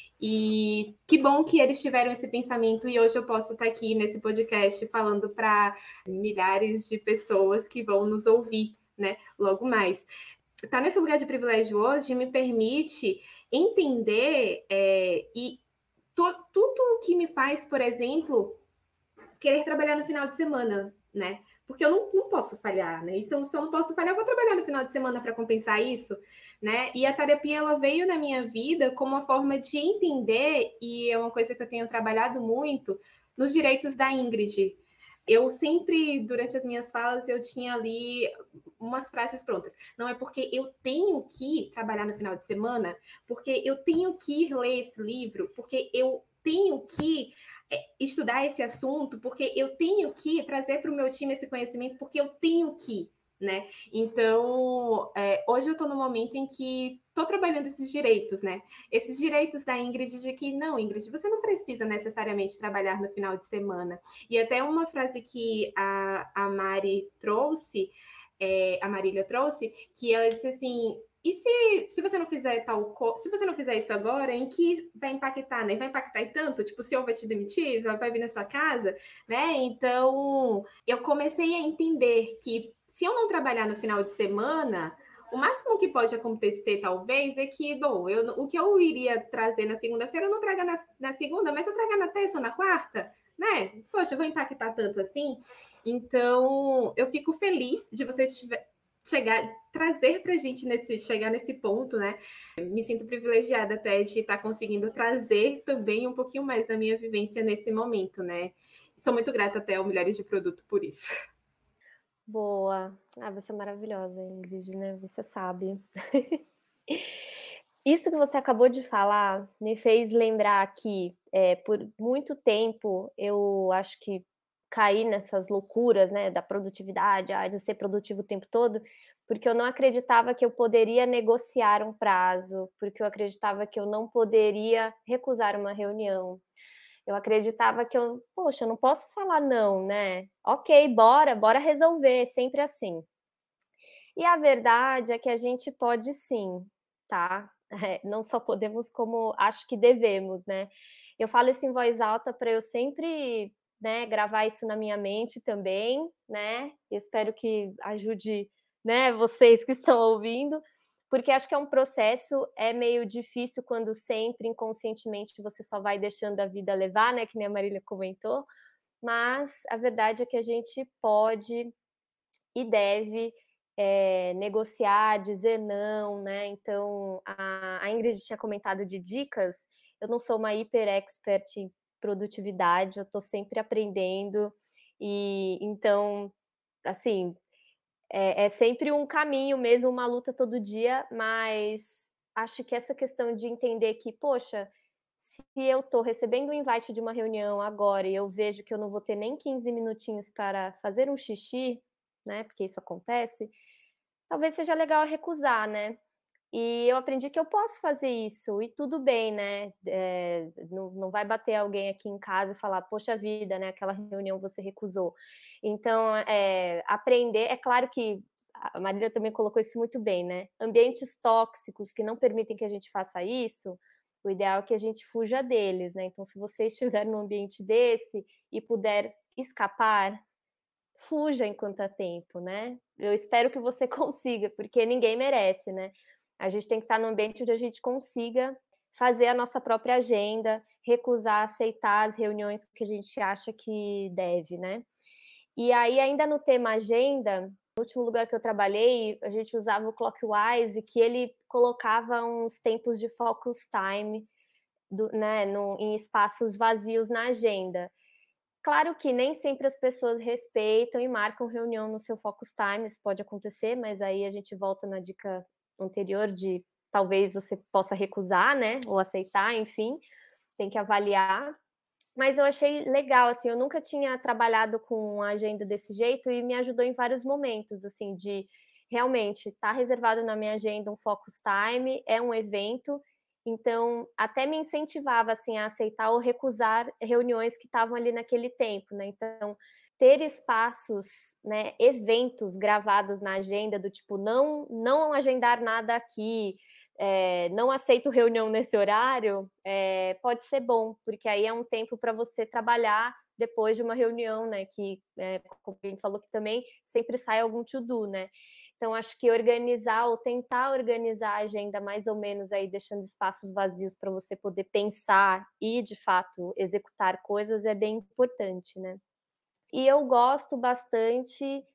Speaker 2: E que bom que eles tiveram esse pensamento e hoje eu posso estar aqui nesse podcast falando para milhares de pessoas que vão nos ouvir, né? Logo mais. Estar nesse lugar de privilégio hoje me permite entender e tudo o que me faz, por exemplo, querer trabalhar no final de semana, né? Porque eu não posso falhar, né? E se eu não posso falhar, eu vou trabalhar no final de semana para compensar isso, né? E a terapia, ela veio na minha vida como uma forma de entender, e é uma coisa que eu tenho trabalhado muito, nos direitos da Ingrid. Eu sempre, durante as minhas falas, eu tinha ali umas frases prontas. Não é porque eu tenho que trabalhar no final de semana, porque eu tenho que ler esse livro, porque eu tenho que estudar esse assunto, porque eu tenho que trazer para o meu time esse conhecimento, porque eu tenho que, né? Então, hoje eu estou no momento em que estou trabalhando esses direitos, né? Esses direitos da Ingrid de que, não, Ingrid, você não precisa necessariamente trabalhar no final de semana. E até uma frase que a Mari trouxe, a Marília trouxe, que ela disse assim, e se você não fizer se você não fizer isso agora, em que vai impactar, né? Vai impactar e tanto? Tipo, o senhor vai te demitir? Vai vir na sua casa? Né? Então, eu comecei a entender que se eu não trabalhar no final de semana, o máximo que pode acontecer, talvez, é que, bom, o que eu iria trazer na segunda-feira, eu não traga na segunda, mas eu traga na terça ou na quarta, né? Poxa, eu vou impactar tanto assim? Então, eu fico feliz de vocês trazer para a gente chegar nesse ponto, né? Me sinto privilegiada até de estar conseguindo trazer também um pouquinho mais da minha vivência nesse momento, né? Sou muito grata até ao Mulheres de Produto por isso.
Speaker 5: Boa. Você é maravilhosa, Ingrid, né? Você sabe. Isso que você acabou de falar me fez lembrar que, por muito tempo, eu acho que caí nessas loucuras, né, da produtividade, de ser produtivo o tempo todo, porque eu não acreditava que eu poderia negociar um prazo, porque eu acreditava que eu não poderia recusar uma reunião. Eu acreditava que eu não posso falar não, né? Ok, bora resolver, sempre assim. E a verdade é que a gente pode sim, tá? Não só podemos, como acho que devemos, né? Eu falo isso em voz alta para eu sempre, né, gravar isso na minha mente também, né? Espero que ajude, né, vocês que estão ouvindo, porque acho que é um processo, é meio difícil quando sempre inconscientemente você só vai deixando a vida levar, né? Que nem a Marília comentou, mas a verdade é que a gente pode e deve negociar, dizer não, né? Então, a Ingrid tinha comentado de dicas, eu não sou uma hiper expert em produtividade, eu estou sempre aprendendo, e então, assim, é sempre um caminho mesmo, uma luta todo dia, mas acho que essa questão de entender que, poxa, se eu estou recebendo um invite de uma reunião agora e eu vejo que eu não vou ter nem 15 minutinhos para fazer um xixi, né, porque isso acontece, talvez seja legal recusar, né? E eu aprendi que eu posso fazer isso, e tudo bem, né? Não vai bater alguém aqui em casa e falar, poxa vida, né? Aquela reunião você recusou. Então, aprender, é claro que a Marília também colocou isso muito bem, né? Ambientes tóxicos que não permitem que a gente faça isso, o ideal é que a gente fuja deles, né? Então, se você estiver num ambiente desse e puder escapar, fuja enquanto há tempo, né? Eu espero que você consiga, porque ninguém merece, né? A gente tem que estar num ambiente onde a gente consiga fazer a nossa própria agenda, recusar, aceitar as reuniões que a gente acha que deve, né? E aí, ainda no tema agenda, no último lugar que eu trabalhei, a gente usava o Clockwise, que ele colocava uns tempos de focus time, né, em espaços vazios na agenda. Claro que nem sempre as pessoas respeitam e marcam reunião no seu focus time, isso pode acontecer, mas aí a gente volta na dica anterior de talvez você possa recusar, né, ou aceitar, enfim, tem que avaliar. Mas eu achei legal, assim, eu nunca tinha trabalhado com a agenda desse jeito e me ajudou em vários momentos, assim, de realmente estar reservado na minha agenda um focus time, é um evento, então até me incentivava, assim, a aceitar ou recusar reuniões que estavam ali naquele tempo, né? Então, ter espaços, né, eventos gravados na agenda do tipo, não agendar nada aqui, não aceito reunião nesse horário, pode ser bom, porque aí é um tempo para você trabalhar depois de uma reunião, né? Que, como a gente falou que também sempre sai algum to-do, né? Então, acho que organizar ou tentar organizar a agenda mais ou menos aí, deixando espaços vazios para você poder pensar e, de fato, executar coisas é bem importante, né? E eu gosto bastante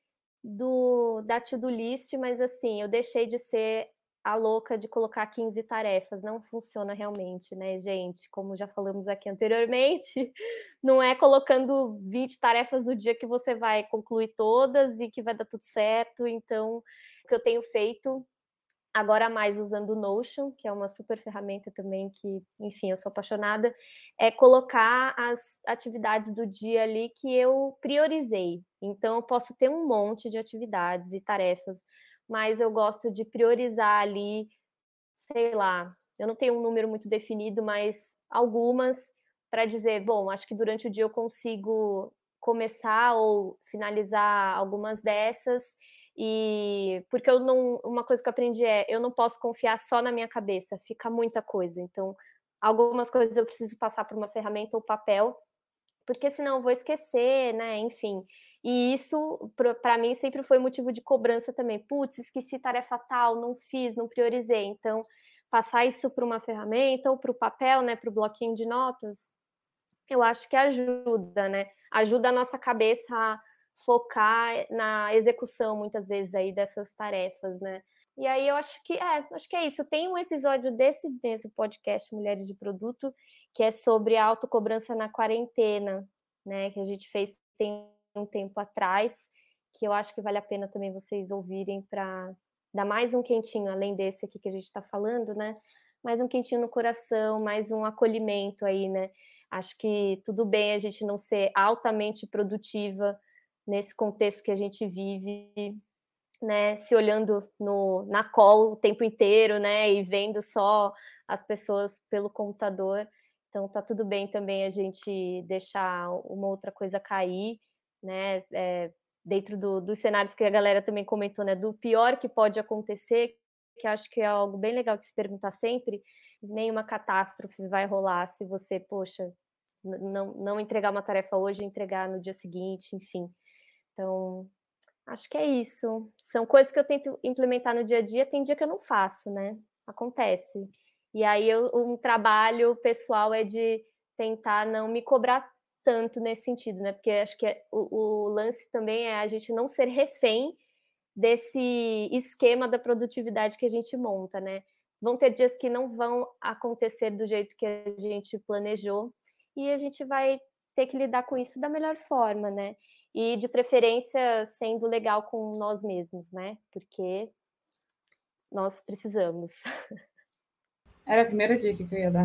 Speaker 5: da to-do list, mas assim, eu deixei de ser a louca de colocar 15 tarefas, não funciona realmente, né, gente? Como já falamos aqui anteriormente, não é colocando 20 tarefas no dia que você vai concluir todas e que vai dar tudo certo. Então, o que eu tenho feito agora mais usando o Notion, que é uma super ferramenta também que, enfim, eu sou apaixonada, é colocar as atividades do dia ali que eu priorizei. Então, eu posso ter um monte de atividades e tarefas, mas eu gosto de priorizar ali, sei lá, eu não tenho um número muito definido, mas algumas para dizer, bom, acho que durante o dia eu consigo começar ou finalizar algumas dessas, E porque uma coisa que eu aprendi eu não posso confiar só na minha cabeça, fica muita coisa. Então, algumas coisas eu preciso passar por uma ferramenta ou papel, porque senão eu vou esquecer, né? Enfim. E isso, para mim, sempre foi motivo de cobrança também. Putz, esqueci tarefa tal, não fiz, não priorizei. Então, passar isso para uma ferramenta ou para o papel, né? Para o bloquinho de notas, eu acho que ajuda, né? Ajuda a nossa cabeça a focar na execução, muitas vezes, aí dessas tarefas, né? E aí eu acho que é isso. Tem um episódio desse mesmo podcast, Mulheres de Produto, que é sobre a autocobrança na quarentena, né? Que a gente fez tem um tempo atrás, que eu acho que vale a pena também vocês ouvirem para dar mais um quentinho, além desse aqui que a gente está falando, né? Mais um quentinho no coração, mais um acolhimento aí, né? Acho que tudo bem a gente não ser altamente produtiva nesse contexto que a gente vive, né? Se olhando na call o tempo inteiro, né? E vendo só as pessoas pelo computador. Então, tá tudo bem também a gente deixar uma outra coisa cair, né? Dentro dos cenários que a galera também comentou, né? Do pior que pode acontecer, que acho que é algo bem legal de se perguntar sempre, nenhuma catástrofe vai rolar se você, poxa, não entregar uma tarefa hoje, entregar no dia seguinte, enfim. Então, acho que é isso. São coisas que eu tento implementar no dia a dia, tem dia que eu não faço, né? Acontece. E aí, um trabalho pessoal é de tentar não me cobrar tanto nesse sentido, né? Porque acho que o lance também é a gente não ser refém desse esquema da produtividade que a gente monta, né? Vão ter dias que não vão acontecer do jeito que a gente planejou e a gente vai ter que lidar com isso da melhor forma, né? E, de preferência, sendo legal com nós mesmos, né? Porque nós precisamos.
Speaker 1: Era a primeira dica que eu ia dar.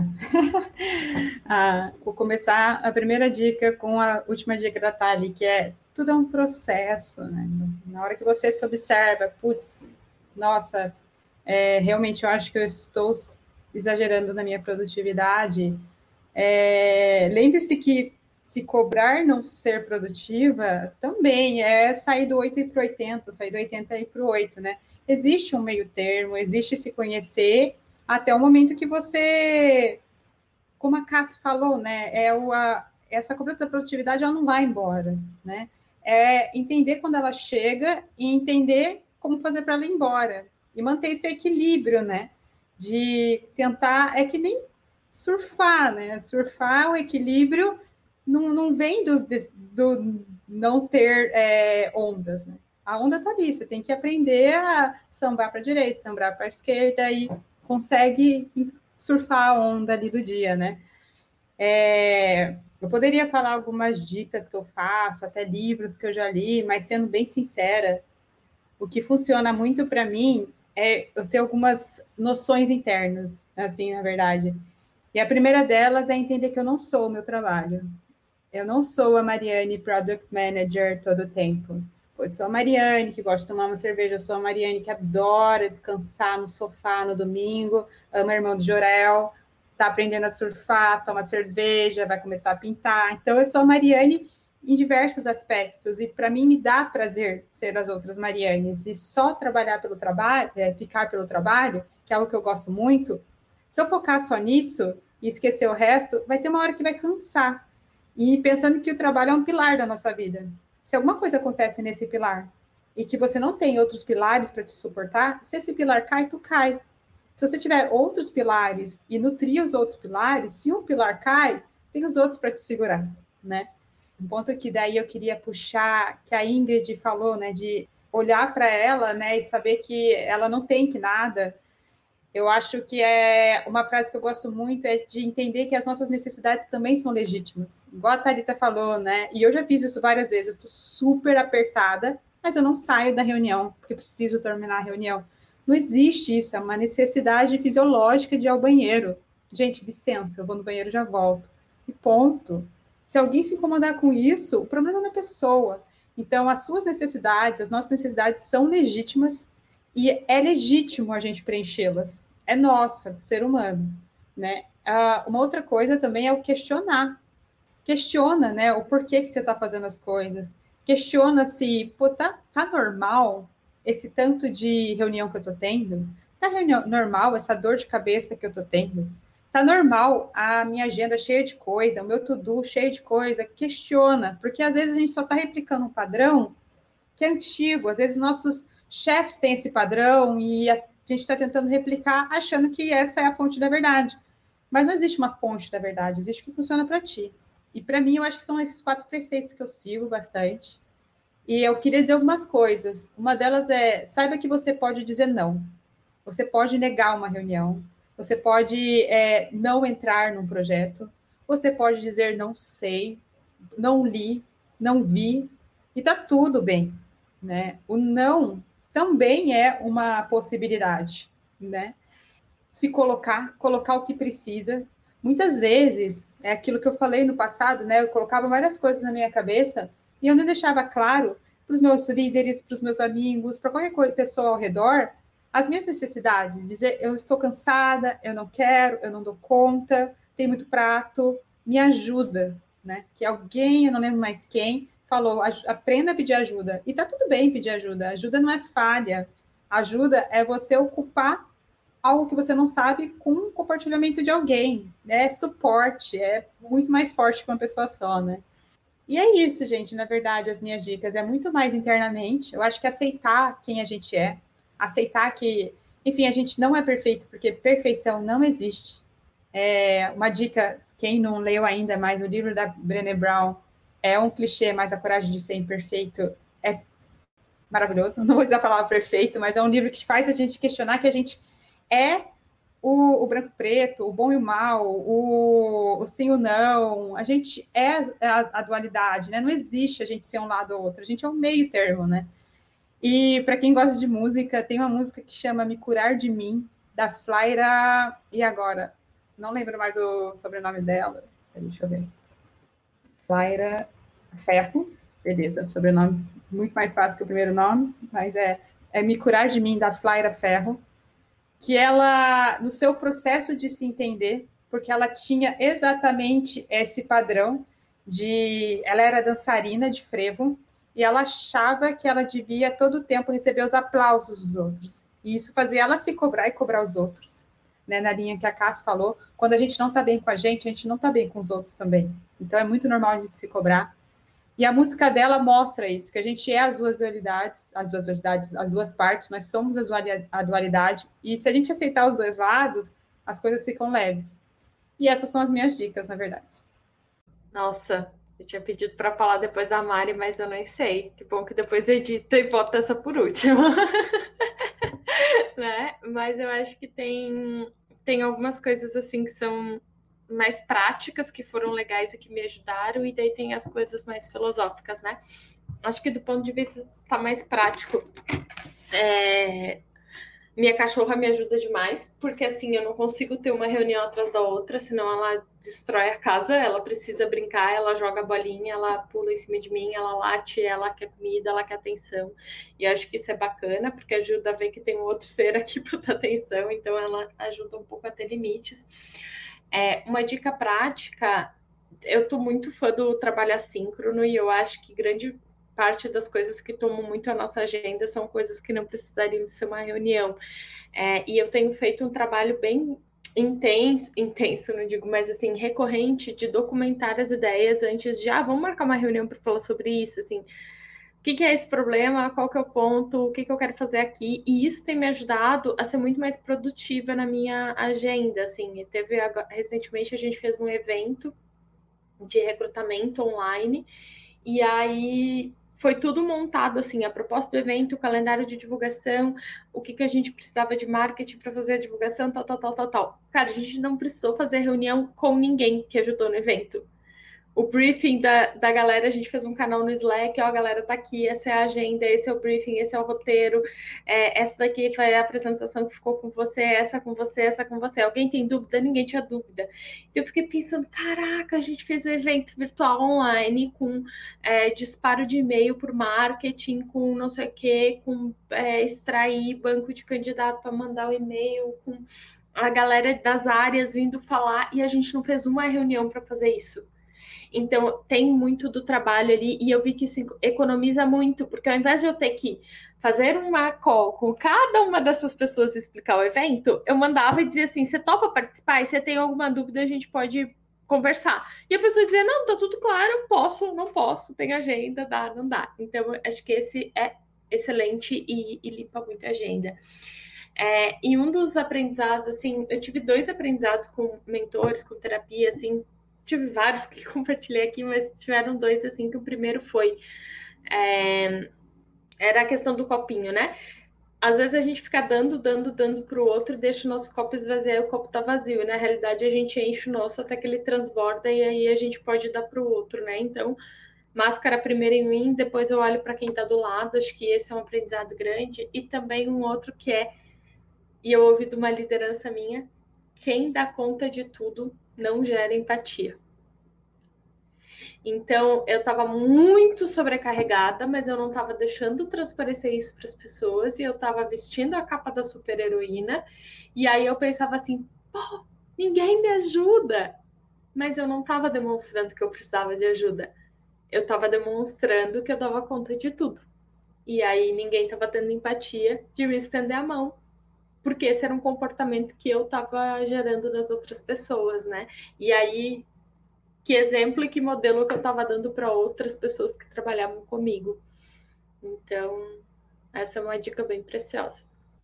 Speaker 1: Vou começar a primeira dica com a última dica da Thali, que é tudo é um processo, né? Na hora que você se observa, putz, nossa, realmente eu acho que eu estou exagerando na minha produtividade. Lembre-se que se cobrar não ser produtiva também é sair do 8 e ir para o 80, sair do 80 e ir para o 8, né? Existe um meio termo, existe se conhecer até o momento que você, como a Cassi falou, né? Essa cobrança da produtividade ela não vai embora, né? É entender quando ela chega e entender como fazer para ela ir embora e manter esse equilíbrio, né? De tentar, é que nem surfar, né? Surfar o equilíbrio não vem do não ter ondas, né? A onda está ali, você tem que aprender a sambar para a direita, sambar para a esquerda e consegue surfar a onda ali do dia, né? Eu poderia falar algumas dicas que eu faço, até livros que eu já li, mas sendo bem sincera, o que funciona muito para mim é eu ter algumas noções internas, assim, na verdade. E a primeira delas é entender que eu não sou o meu trabalho. Eu não sou a Mariane Product Manager todo o tempo. Eu sou a Mariane que gosta de tomar uma cerveja, eu sou a Mariane que adora descansar no sofá no domingo, ama irmão do Jorel, está aprendendo a surfar, toma cerveja, vai começar a pintar. Então, eu sou a Mariane em diversos aspectos, e para mim me dá prazer ser as outras Marianes, e só trabalhar pelo trabalho, ficar pelo trabalho, que é algo que eu gosto muito, se eu focar só nisso e esquecer o resto, vai ter uma hora que vai cansar. E pensando que o trabalho é um pilar da nossa vida. Se alguma coisa acontece nesse pilar e que você não tem outros pilares para te suportar, se esse pilar cai, tu cai. Se você tiver outros pilares e nutrir os outros pilares, se um pilar cai, tem os outros para te segurar, né? Um ponto que daí eu queria puxar, que a Ingrid falou, né, de olhar para ela, né, e saber que ela não tem que nada. Eu acho que é uma frase que eu gosto muito, é de entender que as nossas necessidades também são legítimas. Igual a Thalita falou, né? E eu já fiz isso várias vezes. Estou super apertada, mas eu não saio da reunião, porque preciso terminar a reunião. Não existe isso, é uma necessidade fisiológica de ir ao banheiro. Gente, licença, eu vou no banheiro e já volto. E ponto. Se alguém se incomodar com isso, o problema é da pessoa. Então, as suas necessidades, as nossas necessidades são legítimas, e é legítimo a gente preenchê-las. É nossa, do ser humano, né? Uma outra coisa também é o questionar. Questiona, né, o porquê que você está fazendo as coisas. Questiona se, pô, tá normal? esse tanto de reunião que eu estou tendo? Está normal essa dor de cabeça que eu estou tendo? Está normal a minha agenda cheia de coisa, o meu to-do cheio de coisa? Questiona, porque às vezes a gente só está replicando um padrão que é antigo, às vezes nossos chefes têm esse padrão e a gente está tentando replicar achando que essa é a fonte da verdade. Mas não existe uma fonte da verdade, existe o que funciona para ti. E para mim, eu acho que são esses 4 preceitos que eu sigo bastante. E eu queria dizer algumas coisas. Uma delas é, saiba que você pode dizer não. Você pode negar uma reunião. Você pode não entrar num projeto. Você pode dizer não sei, não li, não vi. E tá tudo bem, né? O não também é uma possibilidade, né? Se colocar o que precisa. Muitas vezes, é aquilo que eu falei no passado, né? Eu colocava várias coisas na minha cabeça e eu não deixava claro para os meus líderes, para os meus amigos, para qualquer pessoa ao redor, as minhas necessidades. Dizer, eu estou cansada, eu não quero, eu não dou conta, tem muito prato, me ajuda, né? Que alguém, eu não lembro mais quem, falou, aprenda a pedir ajuda. E tá tudo bem pedir ajuda. Ajuda não é falha. Ajuda é você ocupar algo que você não sabe com o compartilhamento de alguém, né? Suporte, é muito mais forte que uma pessoa só, né? E é isso, gente, na verdade, as minhas dicas é muito mais internamente. Eu acho que aceitar quem a gente é, aceitar que, enfim, a gente não é perfeito, porque perfeição não existe. Uma dica, quem não leu ainda mais o livro da Brené Brown, é um clichê, mas a coragem de ser imperfeito é maravilhoso. Não vou dizer a palavra perfeito, mas é um livro que faz a gente questionar que a gente é o branco e preto, o bom e o mal, o sim e o não. A gente é a dualidade, né? Não existe a gente ser um lado ou outro, a gente é um meio termo, né? E para quem gosta de música, tem uma música que chama Me Curar de Mim, da Flaira, e agora? Não lembro mais o sobrenome dela. Deixa eu ver. Flaira Ferro, beleza, sobrenome muito mais fácil que o primeiro nome, mas é Me Curar de Mim, da Flaira Ferro, que ela, no seu processo de se entender, porque ela tinha exatamente esse padrão ela era dançarina de frevo, e ela achava que ela devia todo o tempo receber os aplausos dos outros, e isso fazia ela se cobrar e cobrar os outros, né? Na linha que a Cass falou, quando a gente não está bem com a gente não está bem com os outros também, então é muito normal a gente se cobrar. E a música dela mostra isso, que a gente é as duas dualidades, as duas partes, nós somos a dualidade, e se a gente aceitar os dois lados, as coisas ficam leves. E essas são as minhas dicas, na verdade.
Speaker 3: Nossa, eu tinha pedido para falar depois da Mari, mas eu nem sei. Que bom que depois edita e bota essa por último. Né? Mas eu acho que tem algumas coisas assim que são mais práticas, que foram legais e que me ajudaram, e daí tem as coisas mais filosóficas, né? Acho que do ponto de vista mais prático, minha cachorra me ajuda demais, porque assim, eu não consigo ter uma reunião atrás da outra, senão ela destrói a casa, ela precisa brincar, ela joga bolinha, ela pula em cima de mim, ela late, ela quer comida, ela quer atenção, e acho que isso é bacana, porque ajuda a ver que tem um outro ser aqui para dar atenção, então ela ajuda um pouco a ter limites. Uma dica prática, eu tô muito fã do trabalho assíncrono, e eu acho que grande parte das coisas que tomam muito a nossa agenda são coisas que não precisariam ser uma reunião. E eu tenho feito um trabalho bem intenso, não digo, mas assim, recorrente, de documentar as ideias antes de, vamos marcar uma reunião para falar sobre isso, assim, o que é esse problema, qual que é o ponto, o que eu quero fazer aqui, e isso tem me ajudado a ser muito mais produtiva na minha agenda, assim, recentemente a gente fez um evento de recrutamento online, e aí foi tudo montado, assim, a proposta do evento, o calendário de divulgação, o que a gente precisava de marketing para fazer a divulgação, tal. Cara, a gente não precisou fazer reunião com ninguém que ajudou no evento. O briefing da galera, a gente fez um canal no Slack, a galera tá aqui, essa é a agenda, esse é o briefing, esse é o roteiro, essa daqui foi a apresentação que ficou com você, essa com você, essa com você. Alguém tem dúvida? Ninguém tinha dúvida. Então eu fiquei pensando, caraca, a gente fez um evento virtual online com disparo de e-mail por marketing, com não sei o quê, com extrair banco de candidato para mandar o e-mail, com a galera das áreas vindo falar, e a gente não fez uma reunião para fazer isso. Então, tem muito do trabalho ali, e eu vi que isso economiza muito, porque ao invés de eu ter que fazer uma call com cada uma dessas pessoas e explicar o evento, eu mandava e dizia assim, você topa participar? E se tem alguma dúvida, a gente pode conversar. E a pessoa dizia, não, tá tudo claro, posso, não posso, tem agenda, dá, não dá. Então, acho que esse é excelente e limpa muito a agenda. E um dos aprendizados, assim, eu tive 2 aprendizados com mentores, com terapia, assim, tive vários que compartilhei aqui, mas tiveram 2, assim, que o primeiro foi... era a questão do copinho, né? Às vezes a gente fica dando para o outro e deixa o nosso copo esvaziar e o copo tá vazio. E na realidade a gente enche o nosso até que ele transborda e aí a gente pode dar para o outro, né? Então, máscara primeiro em mim, depois eu olho para quem tá do lado. Acho que esse é um aprendizado grande. E também um outro que e eu ouvi de uma liderança minha, quem dá conta de tudo não gera empatia. Então, eu estava muito sobrecarregada, mas eu não estava deixando transparecer isso para as pessoas, e eu estava vestindo a capa da super-heroína, e aí eu pensava assim, pô, ninguém me ajuda. Mas eu não estava demonstrando que eu precisava de ajuda. Eu estava demonstrando que eu dava conta de tudo. E aí ninguém estava tendo empatia de me estender a mão, porque esse era um comportamento que eu estava gerando nas outras pessoas, né? E aí... que exemplo e que modelo que eu estava dando para outras pessoas que trabalhavam comigo. Então, essa é uma dica bem preciosa.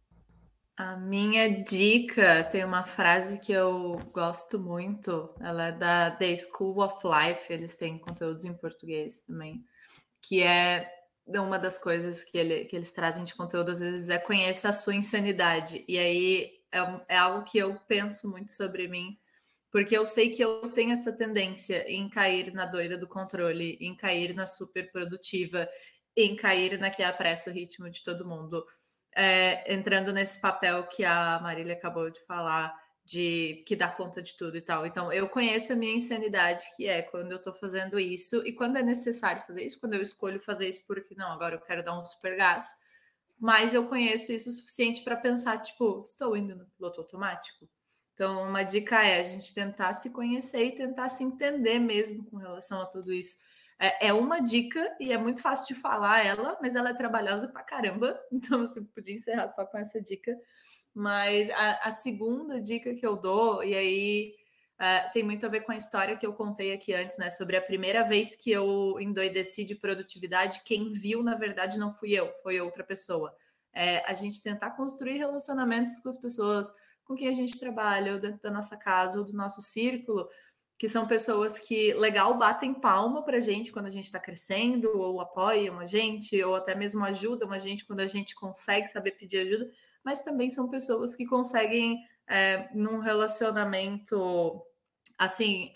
Speaker 4: A minha dica tem uma frase que eu gosto muito, ela é da The School of Life, eles têm conteúdos em português também, que é uma das coisas que eles trazem de conteúdo, às vezes, é conheça a sua insanidade. E aí é algo que eu penso muito sobre mim, porque eu sei que eu tenho essa tendência em cair na doida do controle, em cair na super produtiva, em cair na que apressa o ritmo de todo mundo. Entrando nesse papel que a Marília acabou de falar, de que dá conta de tudo e tal. Então, eu conheço a minha insanidade, que é quando eu tô fazendo isso, e quando é necessário fazer isso, quando eu escolho fazer isso porque, não, agora eu quero dar um super gás, mas eu conheço isso o suficiente para pensar, tipo, estou indo no piloto automático? Então, uma dica é a gente tentar se conhecer e tentar se entender mesmo com relação a tudo isso. É uma dica e é muito fácil de falar ela, mas ela é trabalhosa pra caramba. Então, você podia encerrar só com essa dica. Mas a segunda dica que eu dou, e aí tem muito a ver com a história que eu contei aqui antes, né? Sobre a primeira vez que eu endoideci de produtividade, quem viu, na verdade, não fui eu, foi outra pessoa. A gente tentar construir relacionamentos com as pessoas com quem a gente trabalha, ou dentro da nossa casa, ou do nosso círculo, que são pessoas que, legal, batem palma pra gente quando a gente está crescendo, ou apoiam a gente, ou até mesmo ajudam a gente quando a gente consegue saber pedir ajuda, mas também são pessoas que conseguem, num relacionamento, assim,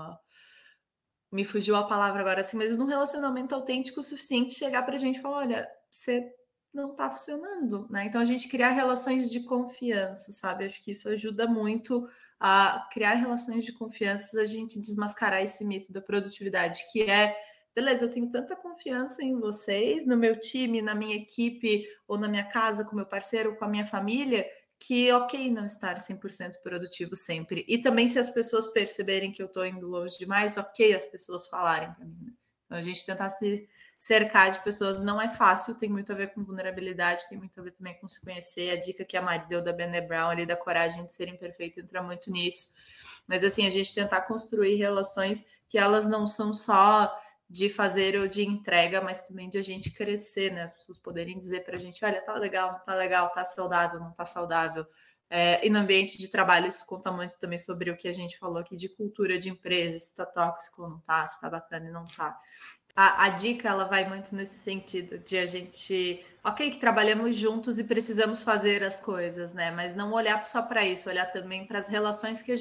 Speaker 4: me fugiu a palavra agora, assim, mas num relacionamento autêntico o suficiente, chegar pra gente e falar, olha, você não tá funcionando, né? Então, a gente criar relações de confiança, sabe? Acho que isso ajuda muito a criar relações de confiança, a gente desmascarar esse mito da produtividade, que beleza, eu tenho tanta confiança em vocês, no meu time, na minha equipe, ou na minha casa, com meu parceiro, com a minha família, que ok não estar 100% produtivo sempre. E também se as pessoas perceberem que eu tô indo longe demais, ok as pessoas falarem para mim. Então, a gente tentar se cercar de pessoas não é fácil, tem muito a ver com vulnerabilidade, tem muito a ver também com se conhecer. A dica que a Mari deu da Brené Brown ali, da coragem de ser imperfeito, entra muito nisso. Mas assim, a gente tentar construir relações que elas não são só de fazer ou de entrega, mas também de a gente crescer, né? As pessoas poderem dizer pra gente, olha, tá legal, não tá legal, tá saudável, não tá saudável. E no ambiente de trabalho, isso conta muito também sobre o que a gente falou aqui de cultura de empresa, se tá tóxico ou não tá, se tá bacana e não tá. A dica, ela vai muito nesse sentido de a gente, ok, que trabalhamos juntos e precisamos fazer as coisas, né? Mas não olhar só para isso, olhar também para as relações que a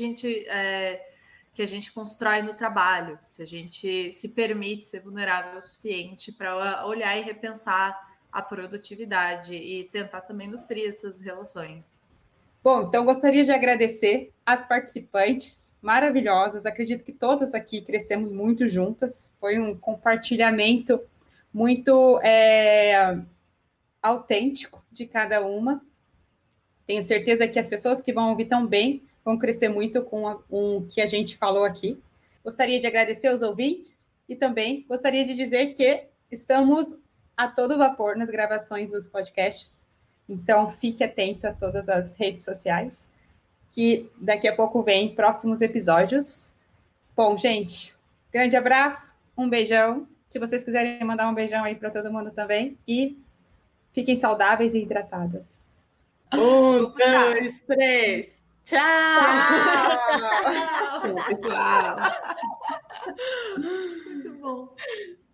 Speaker 4: gente constrói no trabalho, se a gente se permite ser vulnerável o suficiente para olhar e repensar a produtividade e tentar também nutrir essas relações.
Speaker 1: Bom, então gostaria de agradecer as participantes maravilhosas. Acredito que todas aqui crescemos muito juntas. Foi um compartilhamento muito autêntico de cada uma. Tenho certeza que as pessoas que vão ouvir também vão crescer muito com o que a gente falou aqui. Gostaria de agradecer aos ouvintes e também gostaria de dizer que estamos a todo vapor nas gravações dos podcasts. Então, fique atento a todas as redes sociais, que daqui a pouco vem próximos episódios. Bom, gente, grande abraço, um beijão. Se vocês quiserem mandar um beijão aí para todo mundo também. E fiquem saudáveis e hidratadas.
Speaker 3: 1, 2, 3. Tchau!
Speaker 1: Tchau, pessoal.
Speaker 4: Muito bom.